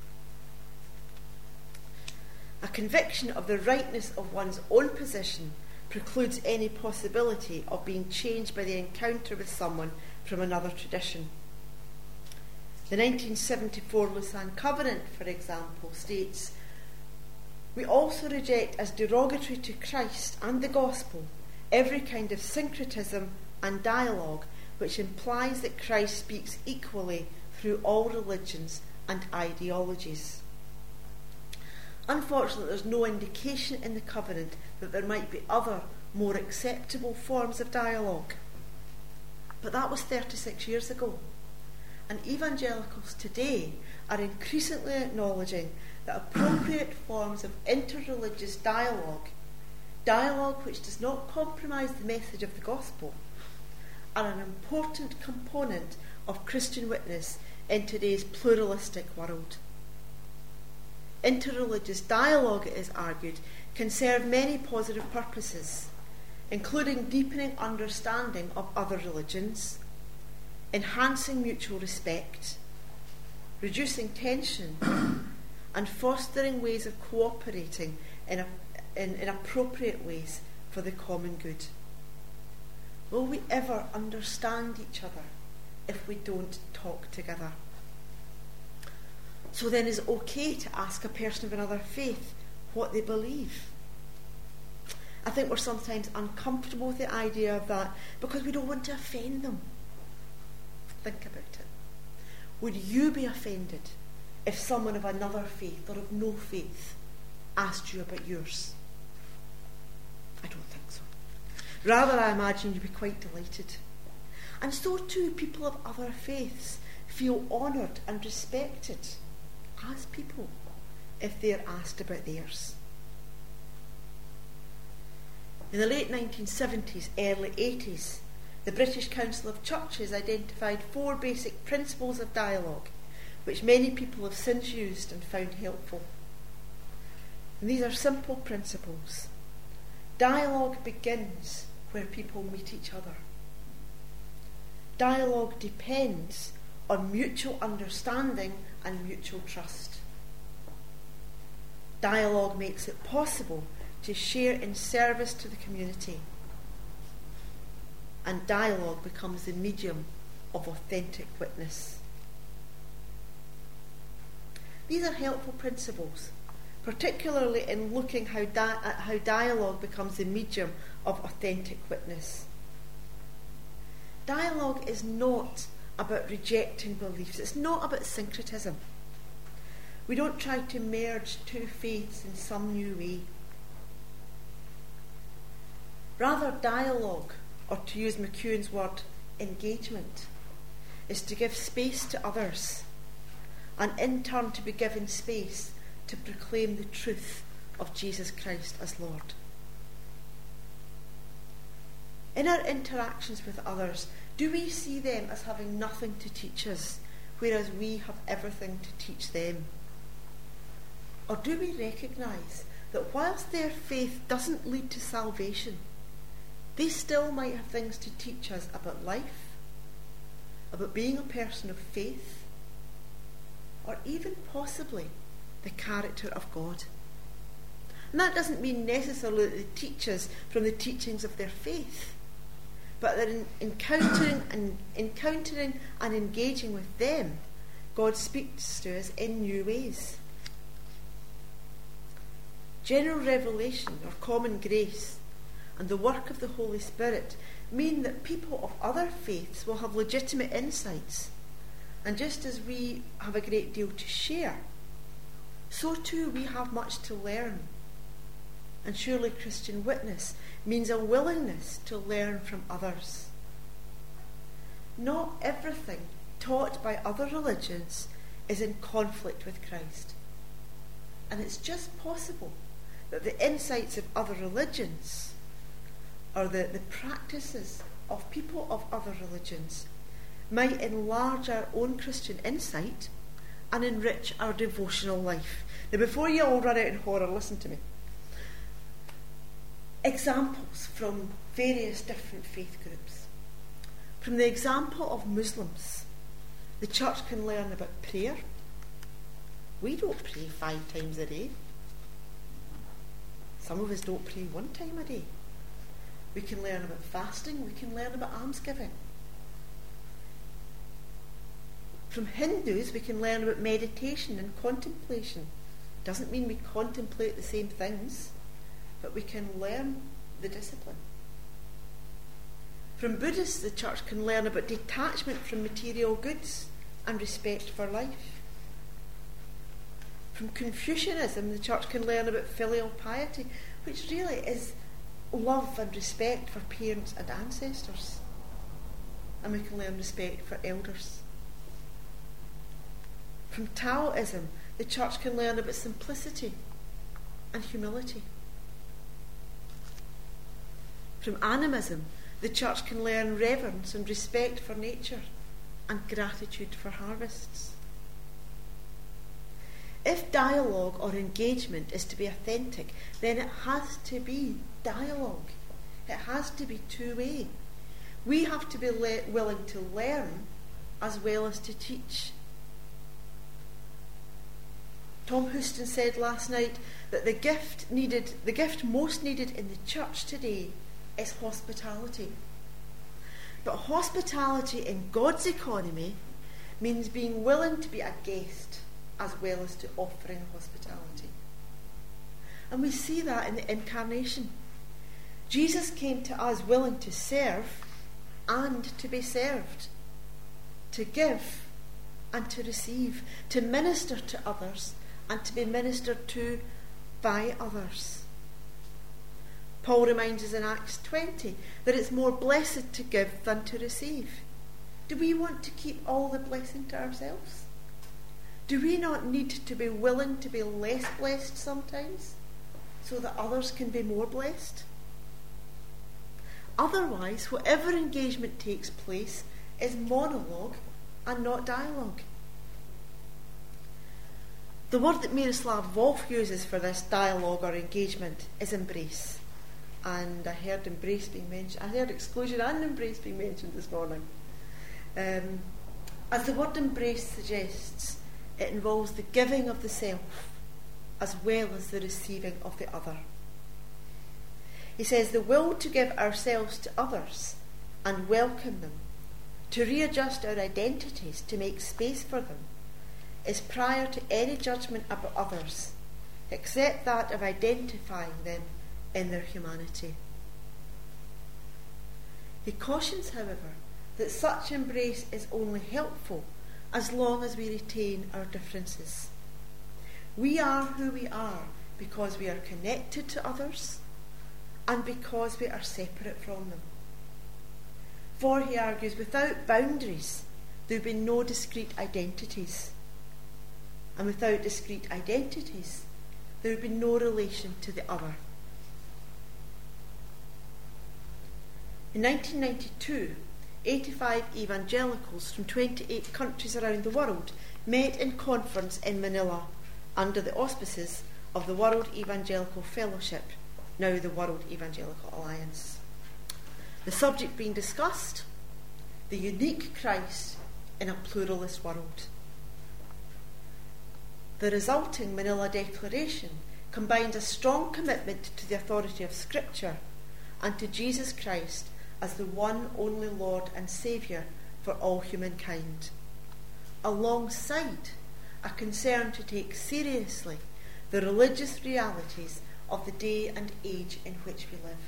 A conviction of the rightness of one's own position precludes any possibility of being changed by the encounter with someone from another tradition. The nineteen seventy-four Lausanne Covenant, for example, states, "We also reject as derogatory to Christ and the gospel every kind of syncretism and dialogue which implies that Christ speaks equally through all religions and ideologies." Unfortunately, there's no indication in the Covenant that there might be other, more acceptable forms of dialogue. But that was thirty-six years ago. And evangelicals today are increasingly acknowledging that appropriate forms of interreligious dialogue, dialogue which does not compromise the message of the gospel, are an important component of Christian witness in today's pluralistic world. Interreligious dialogue, it is argued, can serve many positive purposes, including deepening understanding of other religions, enhancing mutual respect, reducing tension, and fostering ways of cooperating in, a, in, in appropriate ways for the common good. Will we ever understand each other if we don't talk together? So then, is it okay to ask a person of another faith what they believe? I think we're sometimes uncomfortable with the idea of that because we don't want to offend them. Think about it. Would you be offended if someone of another faith or of no faith asked you about yours? I don't think so. Rather, I imagine you'd be quite delighted. And so too, people of other faiths feel honoured and respected as people if they're asked about theirs. In the late nineteen seventies, early eighties, the British Council of Churches identified four basic principles of dialogue, which many people have since used and found helpful. And these are simple principles. Dialogue begins where people meet each other. Dialogue depends on mutual understanding and mutual trust. Dialogue makes it possible to share in service to the community. And dialogue becomes the medium of authentic witness. These are helpful principles, particularly in looking how di- at how dialogue becomes the medium of authentic witness. Dialogue is not about rejecting beliefs. It's not about syncretism. We don't try to merge two faiths in some new way. Rather, dialogue, or to use McEwen's word, engagement, is to give space to others, and in turn to be given space to proclaim the truth of Jesus Christ as Lord. In our interactions with others, do we see them as having nothing to teach us, whereas we have everything to teach them? Or do we recognise that whilst their faith doesn't lead to salvation, they still might have things to teach us about life, about being a person of faith, or even possibly the character of God. And that doesn't mean necessarily that they teach us from the teachings of their faith, but that in encountering and encountering and engaging with them, God speaks to us in new ways. General revelation or common grace and the work of the Holy Spirit mean that people of other faiths will have legitimate insights, and just as we have a great deal to share, so too we have much to learn. And surely Christian witness means a willingness to learn from others. Not everything taught by other religions is in conflict with Christ. And it's just possible that the insights of other religions, or the, the practices of people of other religions, might enlarge our own Christian insight and enrich our devotional life. Now, before you all run out in horror, listen to me. Examples from various different faith groups. From the example of Muslims, the church can learn about prayer. We don't pray five times a day. Some of us don't pray one time a day. We can learn about fasting. We can learn about almsgiving. From Hindus, we can learn about meditation and contemplation. Doesn't mean we contemplate the same things, but we can learn the discipline. From Buddhists, the church can learn about detachment from material goods and respect for life. From Confucianism, the church can learn about filial piety, which really is love and respect for parents and ancestors. And we can learn respect for elders. From Taoism, the church can learn about simplicity and humility. From animism, the church can learn reverence and respect for nature and gratitude for harvests. If dialogue or engagement is to be authentic, then it has to be dialogue. It has to be two-way. We have to be le- willing to learn as well as to teach. Tom Houston said last night that the gift needed, the gift most needed in the church today is hospitality. But hospitality in God's economy means being willing to be a guest as well as to offering hospitality. And we see that in the incarnation. Jesus came to us willing to serve and to be served, to give and to receive, to minister to others and to be ministered to by others. Paul reminds us in Acts twenty that it's more blessed to give than to receive. Do we want to keep all the blessing to ourselves? Do we not need to be willing to be less blessed sometimes so that others can be more blessed? Otherwise, whatever engagement takes place is monologue and not dialogue. The word that Miroslav Volf uses for this dialogue or engagement is embrace. And I heard embrace being mentioned. I heard exclusion and embrace being mentioned this morning. Um, as the word embrace suggests, it involves the giving of the self as well as the receiving of the other. He says the will to give ourselves to others and welcome them, to readjust our identities, to make space for them, is prior to any judgment about others, except that of identifying them in their humanity. He cautions, however, that such embrace is only helpful as long as we retain our differences. We are who we are because we are connected to others and because we are separate from them. For, he argues, without boundaries there would be no discrete identities, and without discrete identities there would be no relation to the other. In nineteen ninety-two, eighty-five evangelicals from twenty-eight countries around the world met in conference in Manila under the auspices of the World Evangelical Fellowship, now the World Evangelical Alliance. The subject being discussed, the unique Christ in a pluralist world. The resulting Manila Declaration combines a strong commitment to the authority of Scripture and to Jesus Christ as the one only Lord and Saviour for all humankind, alongside a concern to take seriously the religious realities of the day and age in which we live.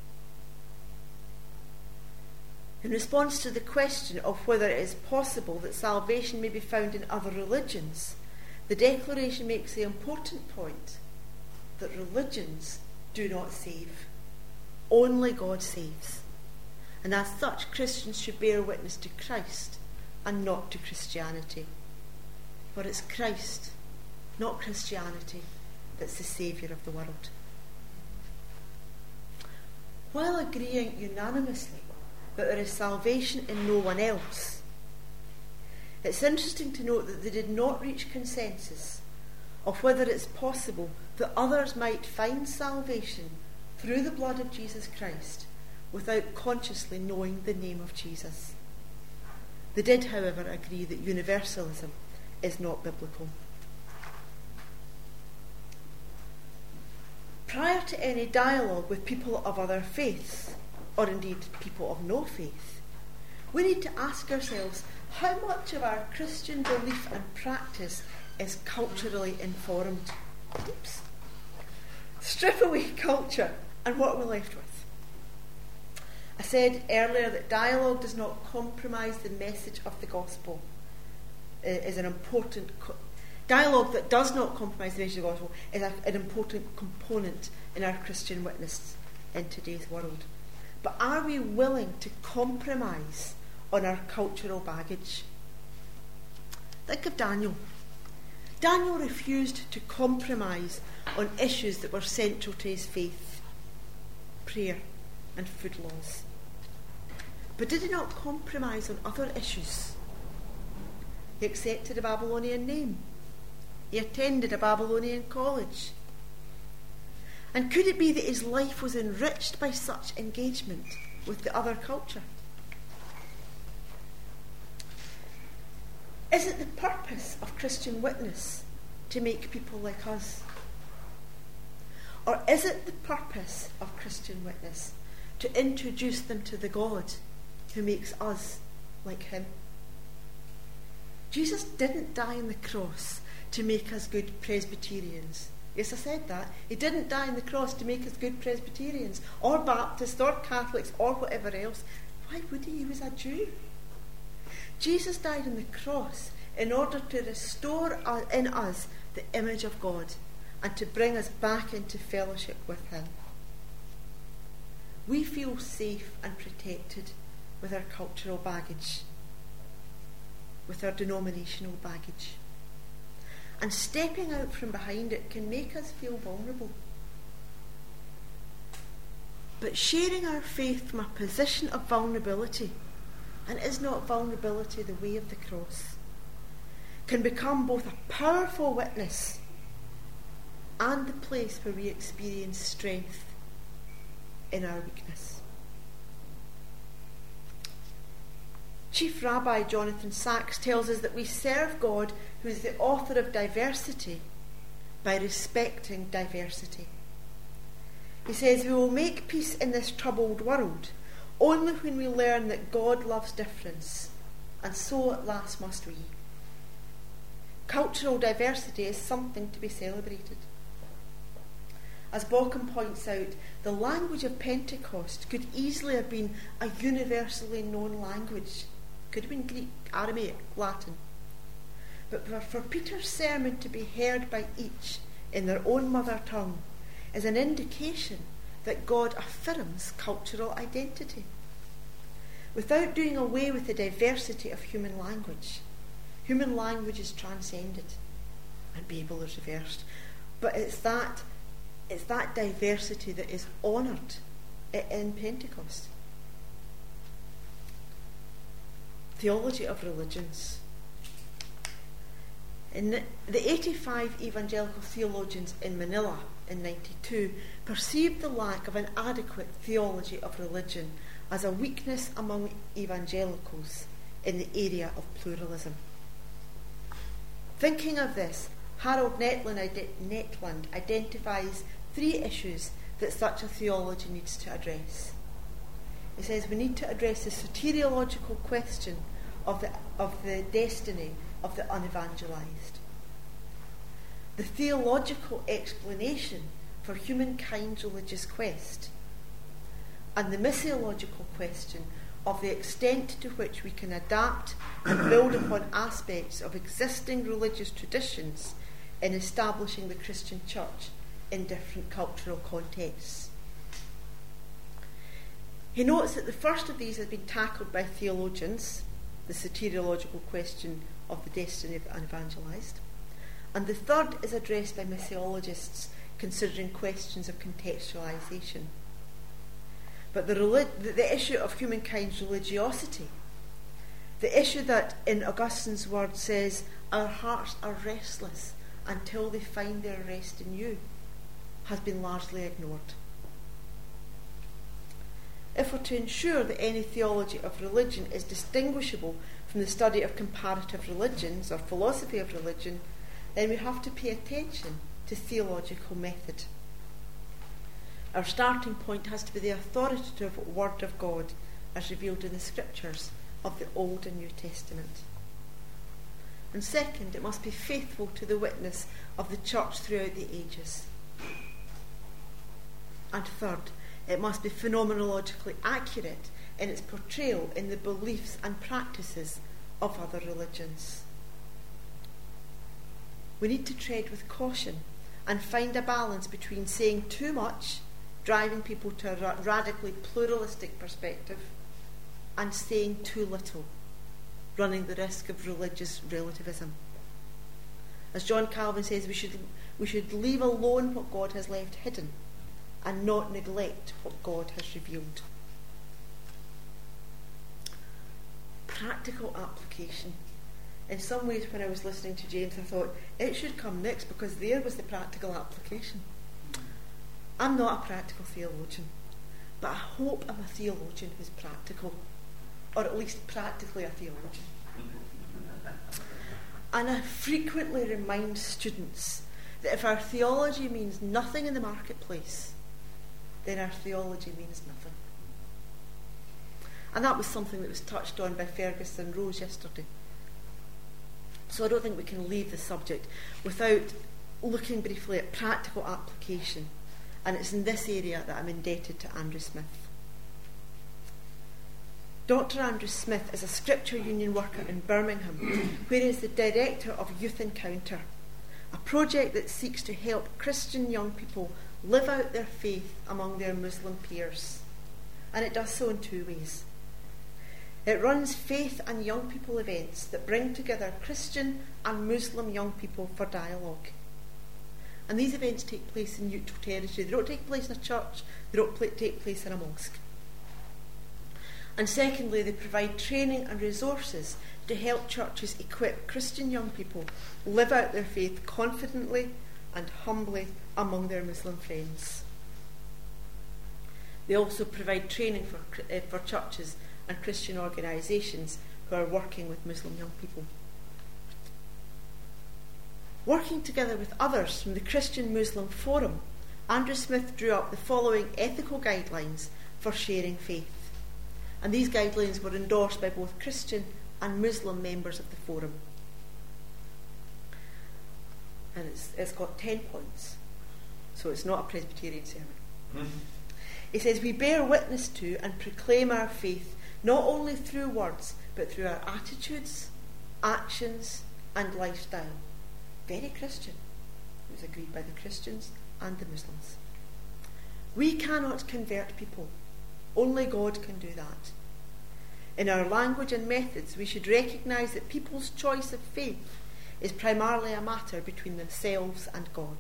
In response to the question of whether it is possible that salvation may be found in other religions, the Declaration makes the important point that religions do not save. Only God saves. And as such, Christians should bear witness to Christ and not to Christianity. For it's Christ, not Christianity, that's the saviour of the world. While agreeing unanimously that there is salvation in no one else, it's interesting to note that they did not reach consensus of whether it's possible that others might find salvation through the blood of Jesus Christ without consciously knowing the name of Jesus. They did, however, agree that universalism is not biblical. Prior to any dialogue with people of other faiths, or indeed people of no faith, we need to ask ourselves how much of our Christian belief and practice is culturally informed. Oops. Strip away culture, and what are we left with? I said earlier that dialogue does not compromise the message of the gospel. It is an important co- dialogue that does not compromise the message of the gospel is a, an important component in our Christian witness in today's world. But are we willing to compromise on our cultural baggage? Think of Daniel. Daniel refused to compromise on issues that were central to his faith: prayer and food laws. But did he not compromise on other issues? He accepted a Babylonian name. He attended a Babylonian college. And could it be that his life was enriched by such engagement with the other culture? Is it the purpose of Christian witness to make people like us? Or is it the purpose of Christian witness to introduce them to the God who makes us like him? Jesus didn't die on the cross to make us good Presbyterians. Yes, I said that. He didn't die on the cross to make us good Presbyterians or Baptists or Catholics or whatever else. Why would he? He was a Jew. Jesus died on the cross in order to restore in us the image of God and to bring us back into fellowship with him. We feel safe and protected with our cultural baggage, with our denominational baggage. And stepping out from behind it can make us feel vulnerable. But sharing our faith from a position of vulnerability, and is not vulnerability the way of the cross, can become both a powerful witness and the place where we experience strength in our weakness. Chief Rabbi Jonathan Sacks tells us that we serve God, who is the author of diversity, by respecting diversity. He says, we will make peace in this troubled world only when we learn that God loves difference, and so at last must we. Cultural diversity is something to be celebrated. As Bauckham points out, the language of Pentecost could easily have been a universally known language. Could have been Greek, Aramaic, Latin. But for, for Peter's sermon to be heard by each in their own mother tongue is an indication that God affirms cultural identity. Without doing away with the diversity of human language, human language is transcended and Babel is reversed. But it's that, it's that diversity that is honoured in Pentecost. Theology of religions. In the, the eighty-five evangelical theologians in Manila in ninety-two perceived the lack of an adequate theology of religion as a weakness among evangelicals in the area of pluralism. Thinking of this, Harold Netland, Netland identifies three issues that such a theology needs to address. He says we need to address the soteriological question of the, of the destiny of the unevangelized, the theological explanation for humankind's religious quest, and the missiological question of the extent to which we can adapt and build upon aspects of existing religious traditions in establishing the Christian church in different cultural contexts. He notes that the first of these has been tackled by theologians, the soteriological question of the destiny of the unevangelized, and the third is addressed by missiologists considering questions of contextualization. But the, relig- the, the issue of humankind's religiosity, the issue that in Augustine's words says, our hearts are restless until they find their rest in you, has been largely ignored. If we're to ensure that any theology of religion is distinguishable from the study of comparative religions or philosophy of religion, then we have to pay attention to theological method. Our starting point has to be the authoritative Word of God as revealed in the Scriptures of the Old and New Testament. And second, it must be faithful to the witness of the Church throughout the ages. And third, it must be phenomenologically accurate in its portrayal in the beliefs and practices of other religions. We need to tread with caution and find a balance between saying too much, driving people to a ra- radically pluralistic perspective, and saying too little, running the risk of religious relativism. As John Calvin says, we should, we should leave alone what God has left hidden and not neglect what God has revealed. Practical application. In some ways, when I was listening to James, I thought it should come next because there was the practical application. I'm not a practical theologian, but I hope I'm a theologian who's practical, or at least practically a theologian. And I frequently remind students that if our theology means nothing in the marketplace, then our theology means nothing. And that was something that was touched on by Fergus and Rose yesterday. So I don't think we can leave the subject without looking briefly at practical application. And it's in this area that I'm indebted to Andrew Smith. Doctor Andrew Smith is a Scripture Union worker in Birmingham, where he is the director of Youth Encounter, a project that seeks to help Christian young people live out their faith among their Muslim peers. And it does so in two ways. It runs faith and young people events that bring together Christian and Muslim young people for dialogue. And these events take place in neutral territory. They don't take place in a church, they don't pl- take place in a mosque. And secondly, they provide training and resources to help churches equip Christian young people live out their faith confidently and humbly among their Muslim friends. They also provide training for, uh, for churches and Christian organisations who are working with Muslim young people. Working together with others from the Christian Muslim Forum, Andrew Smith drew up the following ethical guidelines for sharing faith. And these guidelines were endorsed by both Christian and Muslim members of the forum. And it's, it's got ten points, so it's not a Presbyterian sermon. Mm-hmm. He says, we bear witness to and proclaim our faith not only through words, but through our attitudes, actions, and lifestyle. Very Christian. It was agreed by the Christians and the Muslims. We cannot convert people. Only God can do that. In our language and methods, we should recognise that people's choice of faith is primarily a matter between themselves and God.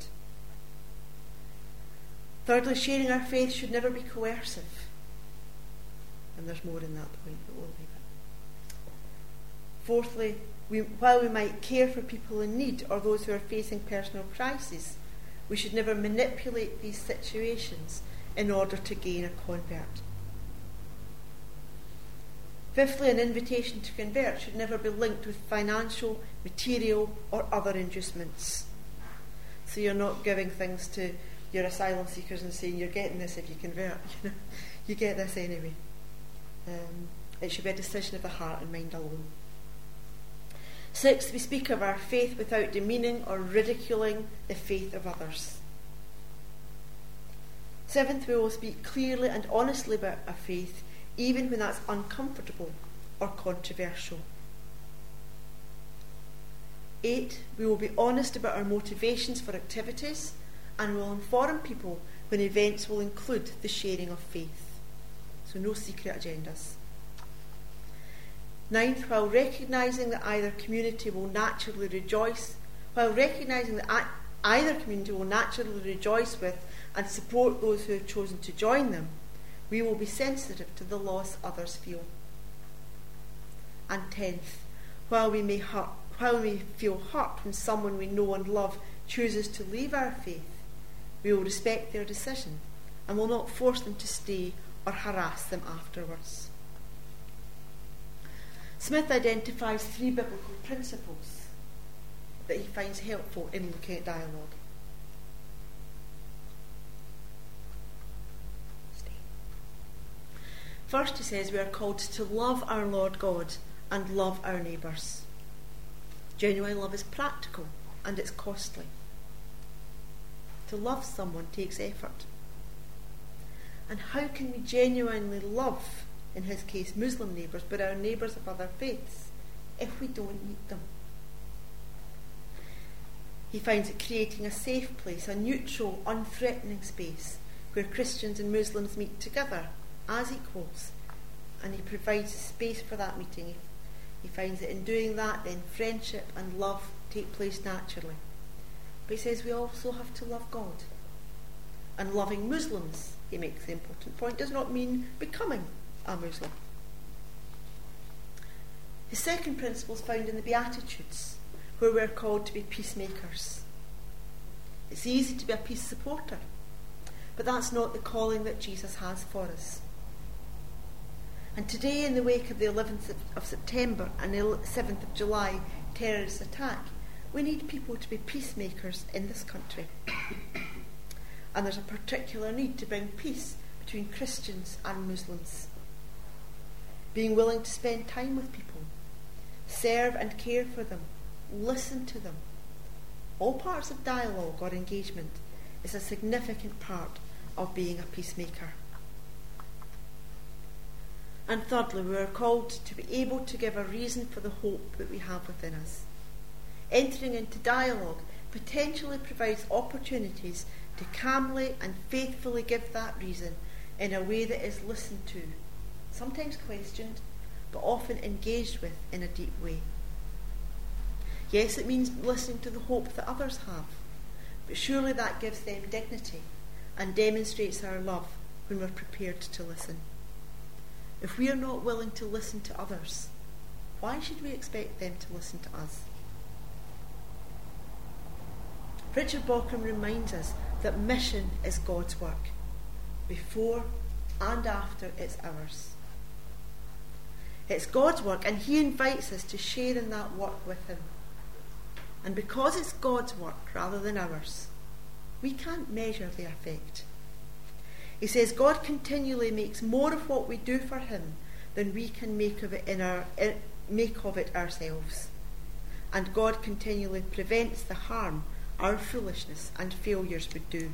Thirdly, sharing our faith should never be coercive. And there's more in that point, but we'll leave it. Fourthly, we, while we might care for people in need or those who are facing personal crises, we should never manipulate these situations in order to gain a convert. Fifthly, an invitation to convert should never be linked with financial, material, or other inducements. So you're not giving things to your asylum seekers and saying you're getting this if you convert. You know, you get this anyway. Um, it should be a decision of the heart and mind alone. Sixth, we speak of our faith without demeaning or ridiculing the faith of others. Seventh, we will speak clearly and honestly about our faith, even when that's uncomfortable or controversial. Eight, we will be honest about our motivations for activities and will inform people when events will include the sharing of faith. So no secret agendas. Ninth, while recognising that either community will naturally rejoice, while recognising that either community will naturally rejoice with and support those who have chosen to join them, we will be sensitive to the loss others feel. And tenth, while we may hurt, while we feel hurt when someone we know and love chooses to leave our faith, we will respect their decision and will not force them to stay or harass them afterwards. Smith identifies three biblical principles that he finds helpful in looking at dialogue. First, he says we are called to love our Lord God and love our neighbours. Genuine love is practical and it's costly. To love someone takes effort. And how can we genuinely love, in his case, Muslim neighbours, but our neighbours of other faiths, if we don't meet them? He finds it creating a safe place, a neutral, unthreatening space where Christians and Muslims meet together as equals, and he provides a space for that meeting. He finds that in doing that, then friendship and love take place naturally. But he says we also have to love God. And loving Muslims, he makes the important point, does not mean becoming a Muslim. His second principle is found in the Beatitudes, where we're called to be peacemakers. It's easy to be a peace supporter, but that's not the calling that Jesus has for us. And today, in the wake of the eleventh of September and the seventh of July terrorist attack, we need people to be peacemakers in this country. And there's a particular need to bring peace between Christians and Muslims. Being willing to spend time with people, serve and care for them, listen to them. All parts of dialogue or engagement is a significant part of being a peacemaker. And thirdly, we are called to be able to give a reason for the hope that we have within us. Entering into dialogue potentially provides opportunities to calmly and faithfully give that reason in a way that is listened to, sometimes questioned, but often engaged with in a deep way. Yes, it means listening to the hope that others have, but surely that gives them dignity and demonstrates our love when we're prepared to listen. If we are not willing to listen to others, why should we expect them to listen to us? Richard Bauckham reminds us that mission is God's work, before and after it's ours. It's God's work, and he invites us to share in that work with him. And because it's God's work rather than ours, we can't measure the effect. He says God continually makes more of what we do for him than we can make of it in our in, make of it ourselves. And God continually prevents the harm our foolishness and failures would do.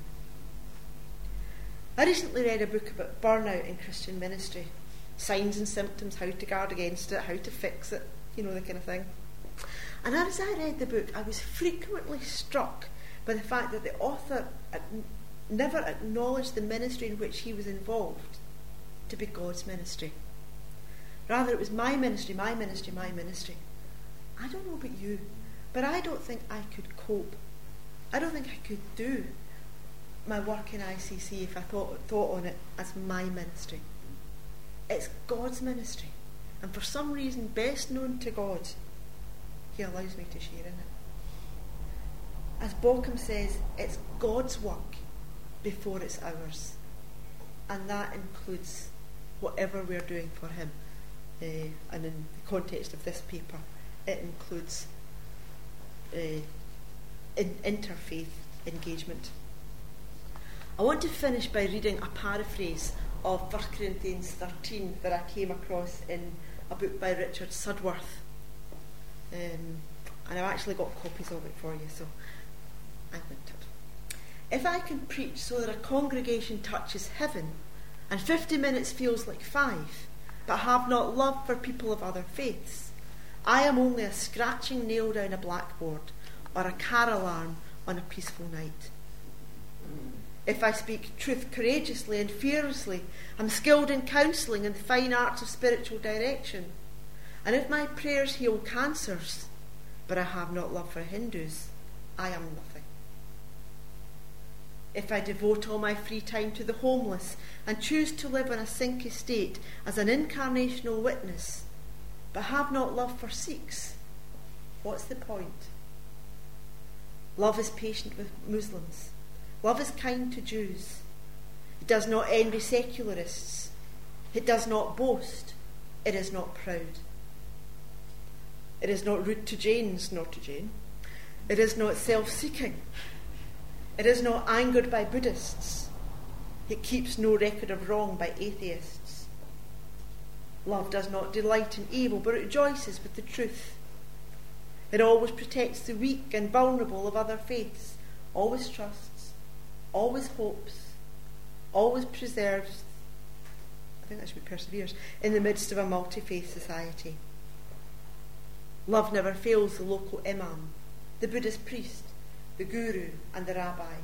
I recently read a book about burnout in Christian ministry. Signs and symptoms, how to guard against it, how to fix it, you know, the kind of thing. And as I read the book, I was frequently struck by the fact that the author never acknowledged the ministry in which he was involved to be God's ministry. Rather, it was my ministry, my ministry, my ministry. I don't know about you, but I don't think I could cope. I don't think I could do my work in I C C if I thought, thought on it as my ministry. It's God's ministry, and for some reason best known to God, he allows me to share in it. As Bauckham says, it's God's work before it's ours, and that includes whatever we're doing for him. Uh, and in the context of this paper, it includes uh, in interfaith engagement. I want to finish by reading a paraphrase of First Corinthians thirteen that I came across in a book by Richard Sudworth. Um, and I've actually got copies of it for you, so I linked it. If I can preach so that a congregation touches heaven, and fifty minutes feels like five, but have not love for people of other faiths, I am only a scratching nail down a blackboard, or a car alarm on a peaceful night. If I speak truth courageously and fearlessly, I'm skilled in counselling and the fine arts of spiritual direction. And if my prayers heal cancers, but I have not love for Hindus, I am nothing. If I devote all my free time to the homeless and choose to live on a Sikh estate as an incarnational witness, but have not love for Sikhs, what's the point? Love is patient with Muslims. Love is kind to Jews. It does not envy secularists. It does not boast. It is not proud. It is not rude to Jains, nor to Jane. It is not self-seeking. It is not angered by Buddhists. It keeps no record of wrong by atheists. Love does not delight in evil, but rejoices with the truth. It always protects the weak and vulnerable of other faiths, always trusts, always hopes, always preserves, I think that should be perseveres, in the midst of a multi-faith society. Love never fails the local imam, the Buddhist priest, the guru and the rabbi.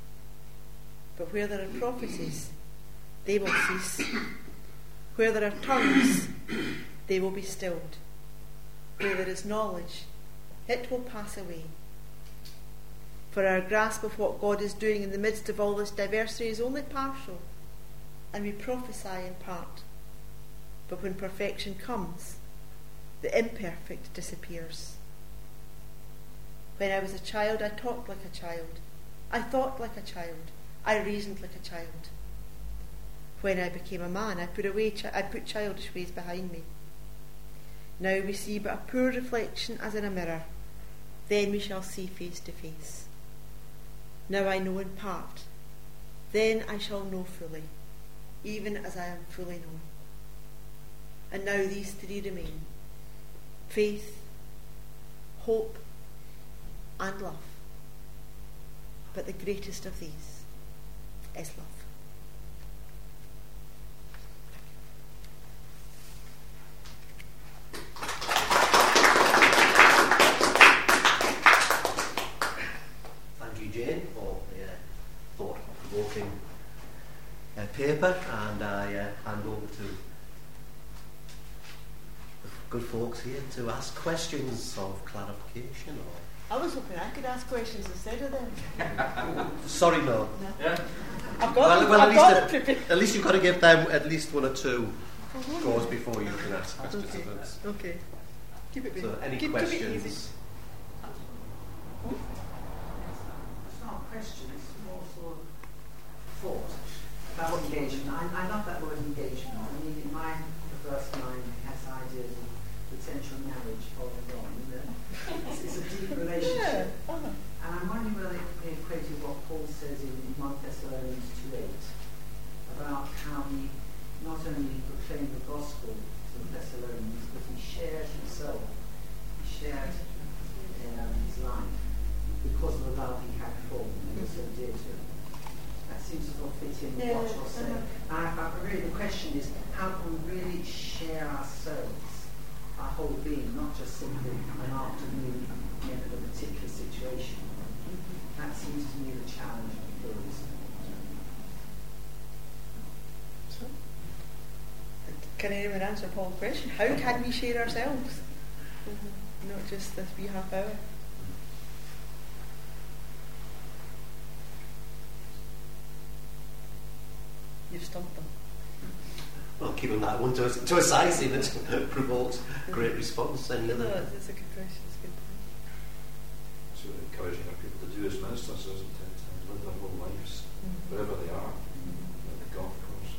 But where there are prophecies, they will cease. Where there are tongues, they will be stilled. Where there is knowledge, it will pass away. For our grasp of what God is doing in the midst of all this diversity is only partial, and we prophesy in part. But when perfection comes, the imperfect disappears. When I was a child, I talked like a child. I thought like a child. I reasoned like a child. When I became a man, I put away, chi- I put childish ways behind me. Now we see but a poor reflection as in a mirror. Then we shall see face to face. Now I know in part. Then I shall know fully, even as I am fully known. And now these three remain: faith, hope, and love. But the greatest of these is love.
Thank you, Jane, for the uh, thought-provoking uh, paper, and I uh, hand over to the good folks here to ask questions of clarification. Or
I was hoping I could ask questions instead of them.
Sorry, no.
No.
Yeah.
I've got
Well,
them,
well,
I've
at
got
least
them
the-
prepared.
At least you've got to give them at least one or two goes before you can ask questions
Okay.
of us.
Okay. Keep it
So, any
keep, keep it easy.
questions?
It's not a question, it's more sort of thought about engagement. I, I love that word engagement. I mean, in my first mind has ideas of potential marriage following on. You know? it's, it's a deep relationship.
Yeah. Uh-huh.
And I'm wondering whether it can be equated with what Paul says in First Thessalonians two eight about how he not only proclaimed the gospel to the Thessalonians, but he shared himself, he shared um, his life because of the love he had for them and was so dear to him. That seems to sort of fit in with
Yeah,
what you're saying.
uh-huh.
And I, I, really the question is, how can we really share ourselves, our whole being, not just simply an afternoon in a particular situation? That seems to me the challenge of pluralism.
So, can anyone answer Paul's question? How can we share ourselves? Mm-hmm. Not just this wee half hour. You've stumped them.
Well, keeping that one to a, to a size even provokes great response. Any
No,
other?
that's, that's a good question. That's a good point.
So encouraging our people to do as ministers, isn't it? To live their whole lives,
Mm-hmm.
wherever they are, at the golf course,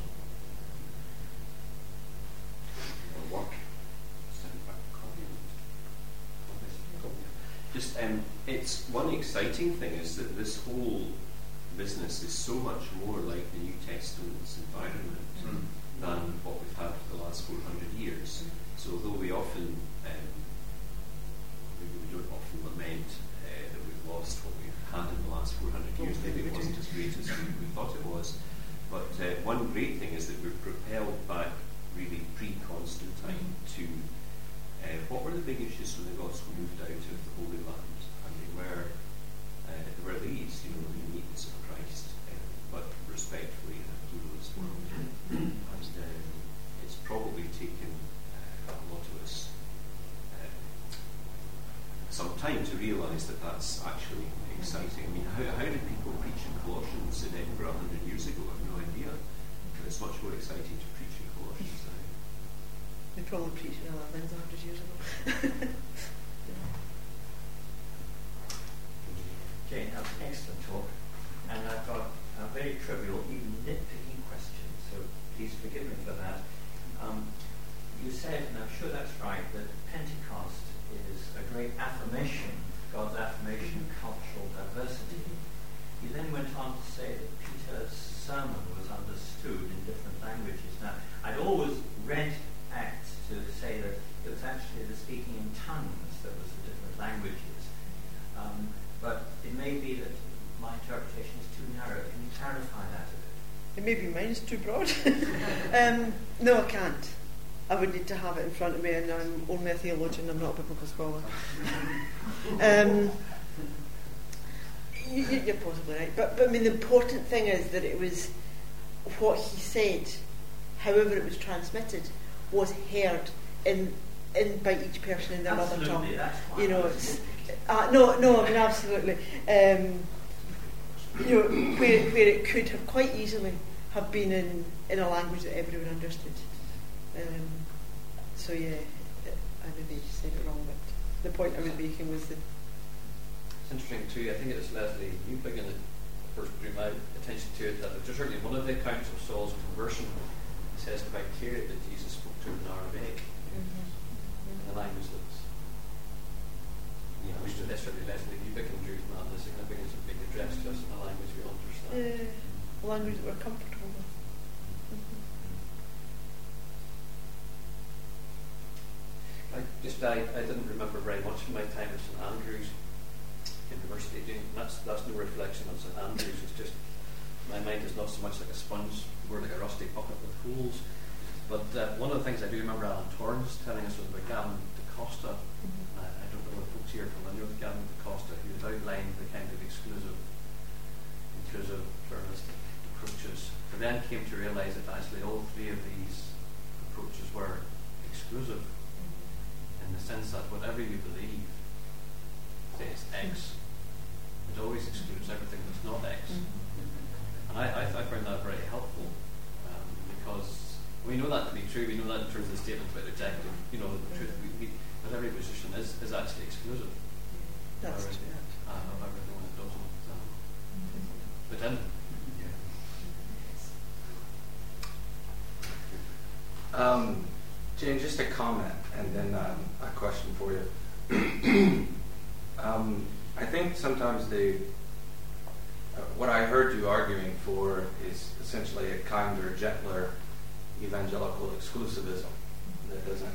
or work.
Just, um, it's one exciting thing is that this whole business is so much more like the New Testament's environment mm. than what we've had for the last four hundred years. Mm. So although we often, um, we, we don't often lament uh, that we've lost what we've had in the last four hundred years, maybe it wasn't as great as we, we thought it was. But uh, one great thing is that we're propelled back really pre-Constantine to uh, what were the big issues when the gospel moved out of the Holy Land? And they were uh, they were these, you know, the needs of Christ, uh, but respectfully in a pluralist world. And um, it's probably taken uh, a lot of us uh, some time to realise that that's actually exciting. I mean, how, how did people preach in Colossians in Edinburgh a hundred years ago? I have no idea. But it's much more exciting to preach in Colossians now.
They probably preached in a lot of things a hundred years ago.
Jane, that was an excellent talk, and I've got a very trivial, even nitpicking question, so please forgive me for that. Um, you said, and I'm sure that's right, that Pentecost is a great affirmation, God's affirmation of cultural diversity. You then went on to say that Peter's sermon was understood in different languages. Now, I'd always read Acts to say that it was actually the speaking in tongues that was the different languages. Um, but it may be that my interpretation is too narrow. Can you clarify that a bit?
It may be mine's too broad. um, no, I can't. I would need to have it in front of me, and I'm only a theologian, I'm not a biblical scholar. um, you, you're possibly right. But, but I mean, the important thing is that it was what he said, however it was transmitted, was heard in in by each person in their
absolutely,
mother tongue.
That's fine.
You know, it's uh, no, no. I mean, absolutely. Um, you know, where where it could have quite easily have been in, in a language that everyone understood. Um, so yeah, I maybe said it wrong, but the point I was making was that
it's interesting too. I think it was Leslie Newbigin that first drew my attention to it. That certainly one of the accounts of Saul's conversion says quite clearly that Jesus spoke to him in Aramaic, mm-hmm. in the language that was, you know, which certainly Leslie Newbigin drew from that, the significance of being addressed to us in a language we understand.
Uh, a language that we're comfortable with. Mm-hmm.
I just I, I didn't remember very much from my time at St Andrews University. Doing, that's that's no reflection on St Andrews. It's just my mind is not so much like a sponge, more like a rusty bucket with holes. But uh, one of the things I do remember Alan Torrance telling us was about Gavin da Costa. Mm-hmm. I, I don't know if folks here are familiar with Gavin da Costa. He was outlined the kind of exclusive, inclusive, pluralistic approaches, but then came to realise that actually all three of these approaches were exclusive, mm-hmm. in the sense that whatever you believe, say it's X, it always excludes everything that's not X. Mm-hmm. And I, I, I found that very helpful, um, because we know that to be true. We know that in terms of the statement about rejecting, you know, the truth. We, we, that every position is, is actually exclusive.
That's
or,
true.
Uh, of everything that doesn't. Um, mm-hmm. But then,
yeah. Um, Jane, just a comment and then um, a question for you. um, I think sometimes the uh, what I heard you arguing for is essentially a kinder, gentler evangelical exclusivism that doesn't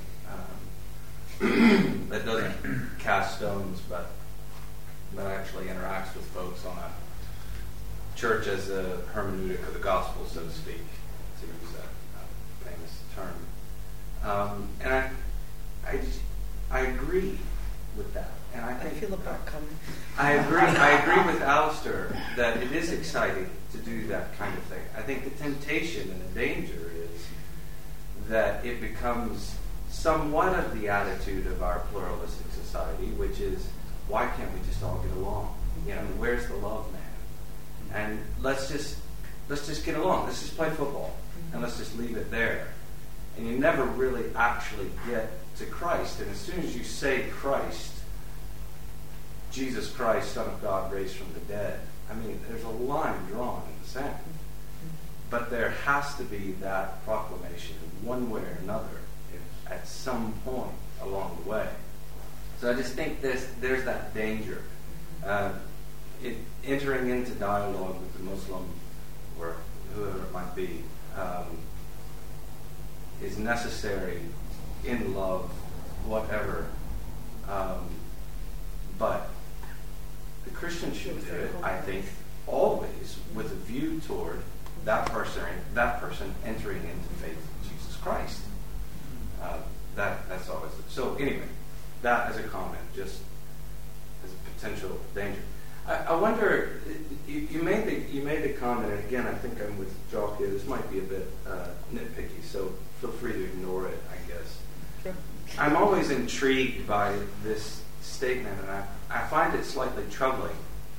um, that doesn't cast stones, but that actually interacts with folks on a church as a hermeneutic of the gospel, so to speak, to use that uh, famous term. Um, and I, I, I agree with that. And I, think,
I feel a butt coming.
I agree. I agree with Alistair that it is exciting to do that kind of thing. I think the temptation and the danger is that it becomes somewhat of the attitude of our pluralistic society, which is, why can't we just all get along? You know, where's the love, man? And let's just let's just get along. Let's just play football, and let's just leave it there. And you never really actually get to Christ. And as soon as you say Christ, Jesus Christ, Son of God, raised from the dead, I mean, there's a line drawn in the sand. But there has to be that proclamation one way or another if, at some point along the way. So I just think there's, there's that danger. Uh, it, entering into dialogue with the Muslim or whoever it might be um, is necessary in love, whatever. Um, but the Christian should do it, I think, always with a view toward that person, that person entering into faith in Jesus Christ. Uh, that that's always it. So anyway, that as a comment, just as a potential danger. I, I wonder. You, you made the you made the comment, and again, I think I'm with Jock here. This might be a bit uh, nitpicky, so feel free to ignore it. I guess.
Sure.
I'm always intrigued by this statement, and I, I find it slightly troubling.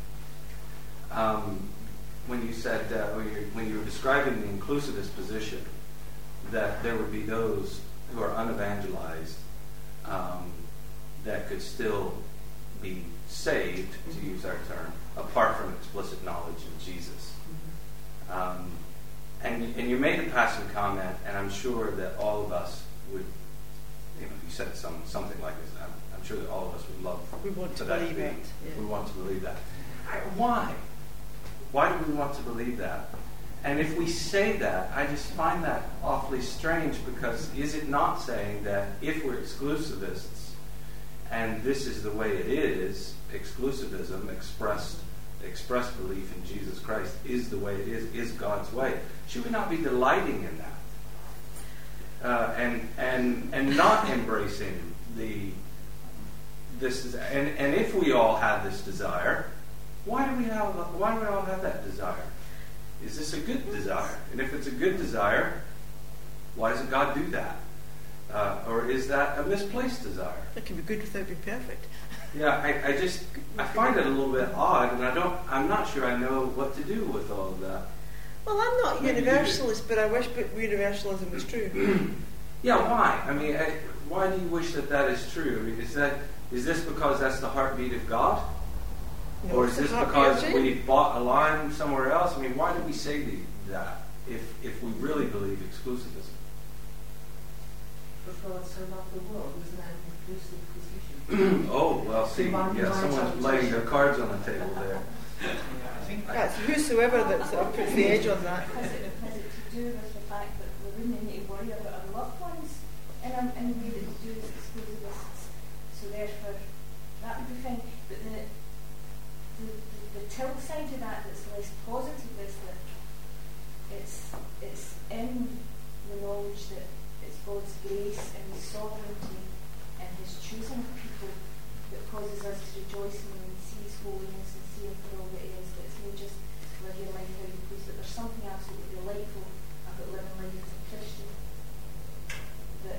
Um, when you said, uh, when, you, when you were describing the inclusivist position, that there would be those who are unevangelized um, that could still be saved, to use our term, apart from explicit knowledge of Jesus. Um, and, and you made a passing comment, and I'm sure that all of us would, you know, you said some, something like this, I'm, I'm sure that all of us would love
We want to
for that
believe
be.
it. Yeah.
We want to believe that. I, why? Why do we want to believe that? And if we say that, I just find that awfully strange, because is it not saying that if we're exclusivists, and this is the way it is, exclusivism, expressed expressed belief in Jesus Christ is the way it is, is God's way, should we not be delighting in that? Uh, and and and not embracing the this and, and if we all have this desire, why do we have why do we all have that desire? Is this a good desire? And if it's a good desire, why doesn't God do that? Uh, or is that a misplaced desire?
It can be good without being perfect.
Yeah, I, I just I find it a little bit odd, and I don't I'm not sure I know what to do with all of that.
Well, I'm not
Maybe
universalist, but I wish but universalism was true.
Yeah, why? I mean, I, why do you wish that that is true? I mean, is that is this because that's the heartbeat of God?
No,
Or
it's
is this
the heartbeat
because
of sin.
we bought a line somewhere else? I mean, why do we say the, that if if we really believe exclusivism?
For God so loved the world, wasn't that an inclusive position?
Oh, well, see, yeah, someone's laying their cards on the table there.
Yeah, I think
That's whosoever that sort of puts the edge on that.
Has it, has it to do with the fact that we wouldn't need to worry about our loved ones in a, in a way that we do as exclusivists? So therefore, that would be fine. But the, the, the, the tilt side of that that's less positive is that it's, it's in the knowledge that it's God's grace and His sovereignty and His choosing of people that causes us to rejoice in Him and see His holiness and see Him for all that He is. That it's not just live your life how you please, but there's something absolutely delightful about living life as a Christian that,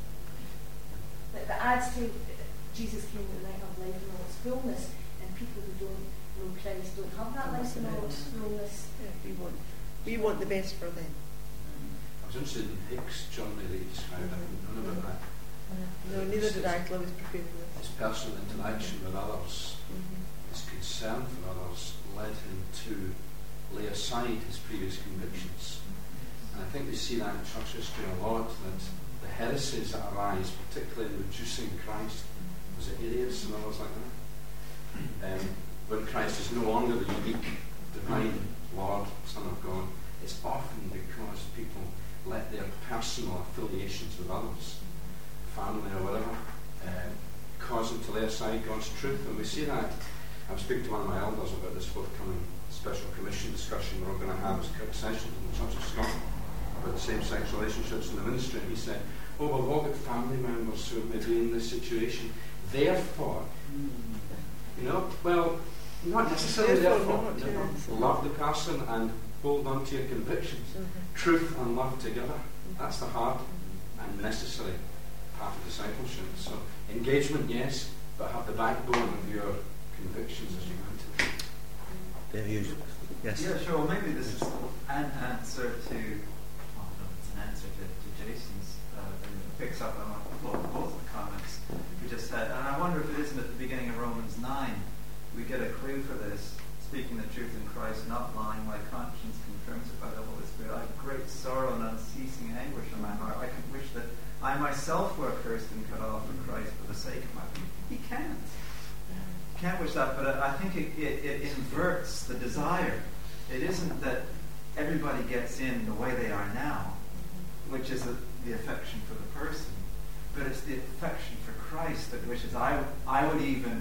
that, that adds to Jesus came that we might have life in all its fullness, and people who don't know Christ don't have that life in all its fullness.
Yeah, we want we want the best for them.
I was interested in Hicks' journey that he described. I didn't know about that.
No, neither did I till I was preparing this.
His personal interaction with others,
Mm-hmm.
his concern for others, led him to lay aside his previous convictions. And I think we see that in church history a lot, that the heresies that arise, particularly in reducing Christ, was it Arius and others like that? Um, when Christ is no longer the unique, divine Lord, Son of God, it's often because people let their personal affiliations with others, family or whatever, uh, cause them to lay aside God's truth. And we see that. I was speaking to one of my elders about this forthcoming special commission discussion we're going to have as Kirk Sessions in the Church of Scotland about the same-sex relationships in the ministry. And he said, oh, well, we've all got family members who may be in this situation. Therefore, you know, well, not necessarily therefore.
Not,
You know,
yes.
love the person and hold on to your convictions.
Mm-hmm.
Truth and love together. That's the hard and necessary part of discipleship. So engagement, yes, but have the backbone of your convictions as you went to them.
There you Yes.
Yeah, sure. Well, maybe this is an answer to, well, no, it's an answer to, to Jason's, uh, it picks up on both, both the comments we just had. And I wonder if it isn't at the beginning of Romans nine, we get a clue for this. Speaking the truth in Christ, not lying, my conscience confirms it by the Holy Spirit. I have great sorrow and unceasing anguish in my heart. I could wish that I myself were cursed and cut off from Christ for the sake of my people. He can't. He can't wish that, but I think it, it, it inverts the desire. It isn't that everybody gets in the way they are now, which is a, the affection for the person, but it's the affection for Christ that wishes I, I would even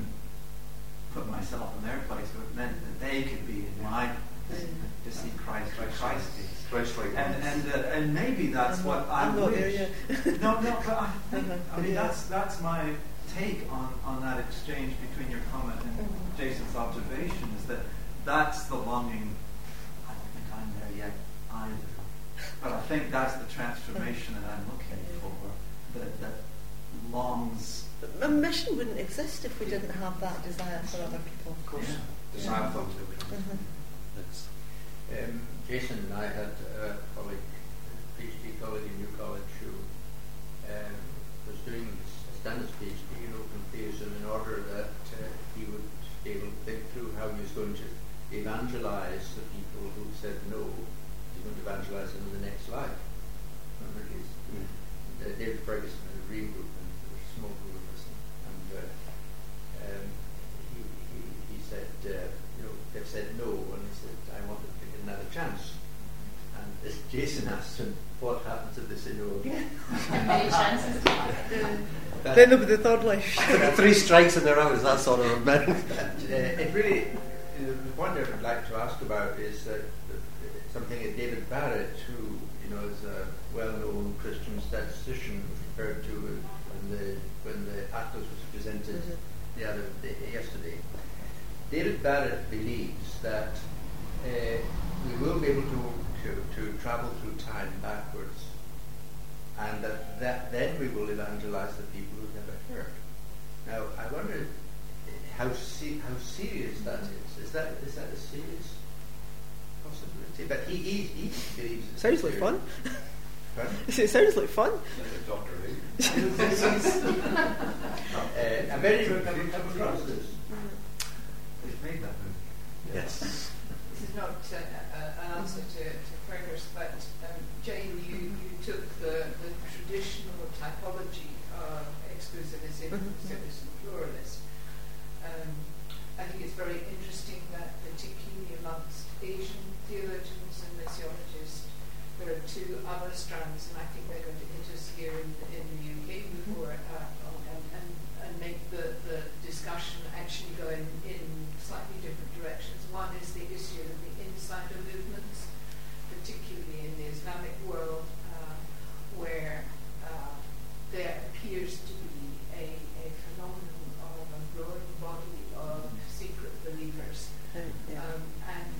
put myself in their place, so it meant that they could be in my place, to see Christ like Christ is.
Christ like
And and uh, and maybe that's
I'm
what
not,
I
I'm not
wish.
there yet.
no, no, but I think
Uh-huh.
I mean
Yeah.
that's that's my take on, on that exchange between your comment and
Mhm.
Jason's observation is that that's the longing. I don't think I'm there yet either, but I think that's the transformation that I'm looking for. That that longs.
A mission wouldn't exist if we didn't have that desire for other people.
Of course,
Yeah.
desire for them to come.
Mhm.
That's
Um, Jason and I had a colleague, a PhD colleague in New College who um, was doing a standards PhD in open theism in order that uh, he would be able to think through how he was going to evangelize the people who said no. He's going to evangelize them in the next life. Remember, he's,
mm.
uh, David Ferguson had a dream group, and there was a small group of us, and uh, um, he, he, he said, uh, you know, they've said no, and he said, I wanted to get another chance. And uh, Jason asked him, what happens if they say no again?
Many chances.
But,
Then there'll be the third life.
Three strikes and they're out, is that sort of
but, uh, it really, uh, the point I would like to ask about is that uh, something that David Barrett, who you know is a well-known Christian statistician, referred to when the when the atlas was presented
Mm-hmm.
the other day, yesterday. David Barrett believes that uh, we will be able to, to, to travel through time backwards, and that, that then we will evangelize the people who've never heard. Now, I wonder how se- how serious that is. Is that is that a serious possibility? But he he, he believes it's
Sounds like
serious.
fun.
Pardon?
It sounds like fun.
Like a Doctor Who.
uh, I bet you will come come across this.
They've made that movie.
yes.
This is not uh, uh, an answer to, to Fergus, but um, Jane, you, you took the, the traditional typology of exclusivism,
Mhm.
inclusivist and pluralist. Um, I think it's very interesting that particularly amongst Asian theologians and missiologists, there are two other strands, and I think they're going to hit us here in, in the U K before uh, and, and, and make the, the discussion actually go in, in slightly different directions. One is the issue of the insider movements, particularly in the Islamic world, uh, where uh, there appears to be a, a phenomenon of a growing body of secret believers.
Yeah.
Um, and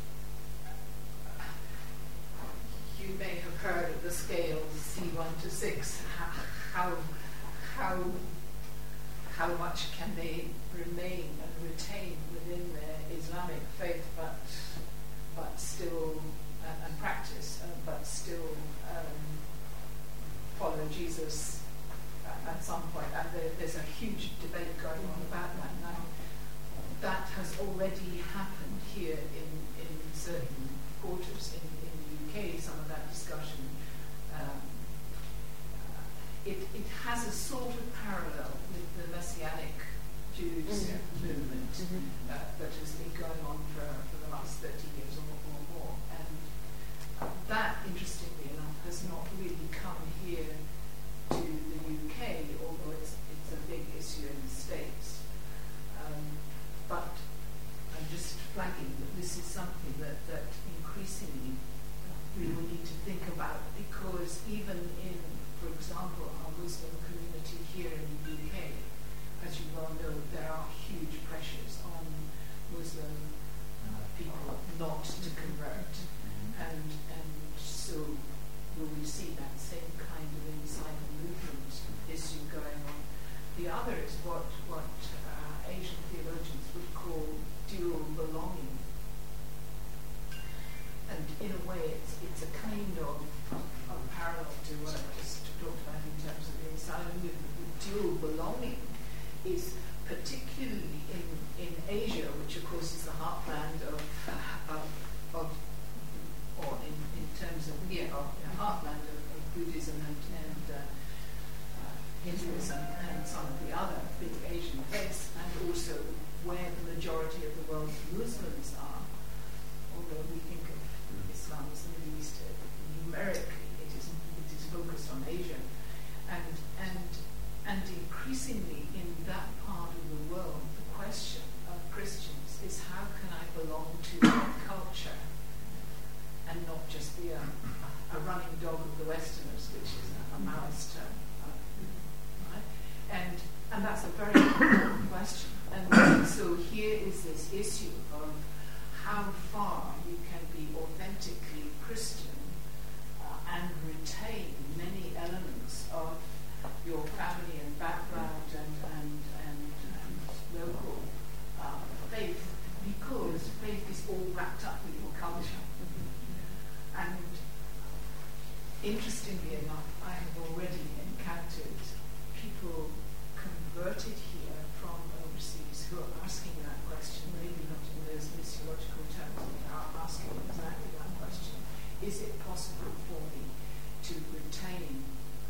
you may have heard of the scales C one to six, how, how, how much can they remain and retain within their Islamic faith, but, but still, uh, and practice, uh, but still um, follow Jesus at, at some point. And there, there's a huge debate going on about that now. That has already happened here in, in certain quarters in, in the U K, some of that discussion. Um, uh, it, it has a sort of parallel with the Messianic Jews
Mhm.
movement
Mhm.
uh, that has been going on for, for the last thirty years or, or more. And uh, that, interestingly enough, has not really come here to the U K, although it's, it's a big issue in the States. Um, but I'm just flagging that this is something that, that increasingly we will need to think about, because even in, for example, our Muslim community here in the U K, as you well know, there are huge pressures on Muslim uh, people not to convert. And, and so will we see that same kind of inside movement issue going on. The other is what, what uh, Asian theologians would call dual belonging. And in a way, it's, it's a kind of, of parallel to what I just talked about in terms of the asylum majority of the world's Muslims are, although we think of Islam as the Middle East, uh, numerically it is, it is focused on Asia. And, and, and increasingly in that part of the world, the question of Christians is how can I belong to their culture and not just be a, a running dog of the Westerners, which is a, a Maoist term. Uh, right? And, and that's a very important question. And so here is this issue of how far you can be authentically Christian uh, and retain many elements of your family and background and, and, and, and local uh, faith, because faith is all wrapped up with your culture. And interestingly enough, I have already encountered people converted here from overseas who are asking that question, maybe not in those missiological terms, but are asking exactly that question. Is it possible for me to retain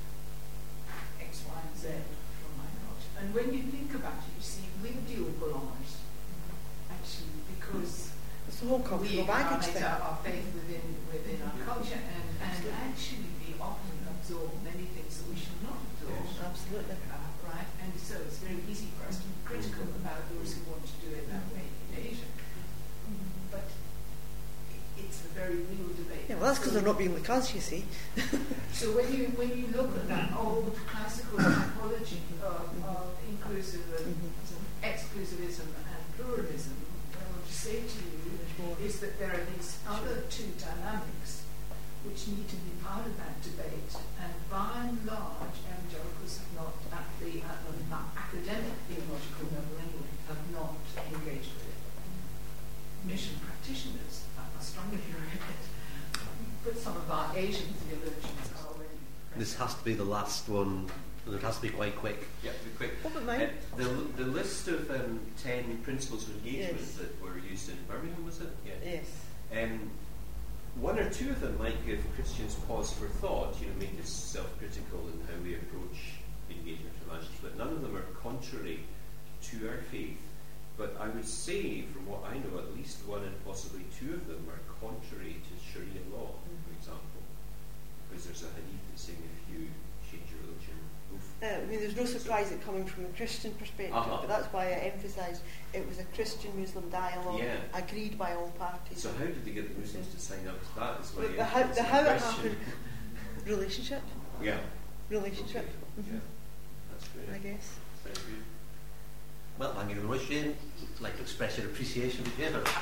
X, Y, and Z from my culture? And when you think about it, you see, we deal with belongers, actually, because
it's the whole cultural
we
baggage
incarnate
thing.
our, our faith within, within our culture, and, and actually we often absorb many things that we should not absorb.
Yes, absolutely.
Uh, right? And so it's very easy for us to be critical about those who want to do it that way in Asia. But it, it's a very real debate.
Yeah, well, that's because
so,
they're not being like us, you see.
so when you when you look at that old classical typology of, of inclusivism, mm-hmm. exclusivism, and pluralism, what I want to say to you is that there are these other two dynamics which need to be part of that debate, and by and large, evangelicals have not, at the, at the academic theological level anyway, have not engaged with it. Mission practitioners are strongly hearing it, but some of our Asian theologians are already.
This has to be the last one, and it has to be quite quick.
Yeah, be quick.
What about mine?
Uh, the, the list of um, ten principles of engagement
Yes.
that were used in Birmingham, was it? Yeah.
Yes.
Um, one or two of them might give Christians pause for thought, you know, make us self-critical in how we approach engagement with evangelism, but none of them are contrary to our faith. But I would say, from what I know, at least one and possibly two of them are contrary to Sharia law, for example. Because there's a hadith that's saying if you change your religion, oof.
Uh, I mean, there's no surprise it coming from a Christian perspective,
Uh-huh.
but that's why I emphasised it was a Christian-Muslim dialogue,
Yeah.
agreed by all parties.
So how did they get the Muslims to sign up to that? Is my
the, the how, the how it
question.
happened, relationship,
Yeah.
relationship,
Okay.
mm-hmm.
Yeah. That's great.
I guess.
Very good.
Well, thank you very much, Jane. I'd like to express your appreciation for your effort.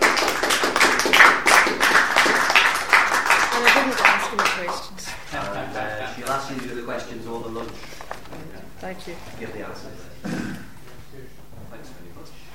And I didn't ask any questions.
And uh, she'll ask you the questions over lunch.
Thank you.
Give the answers.
Thanks very much.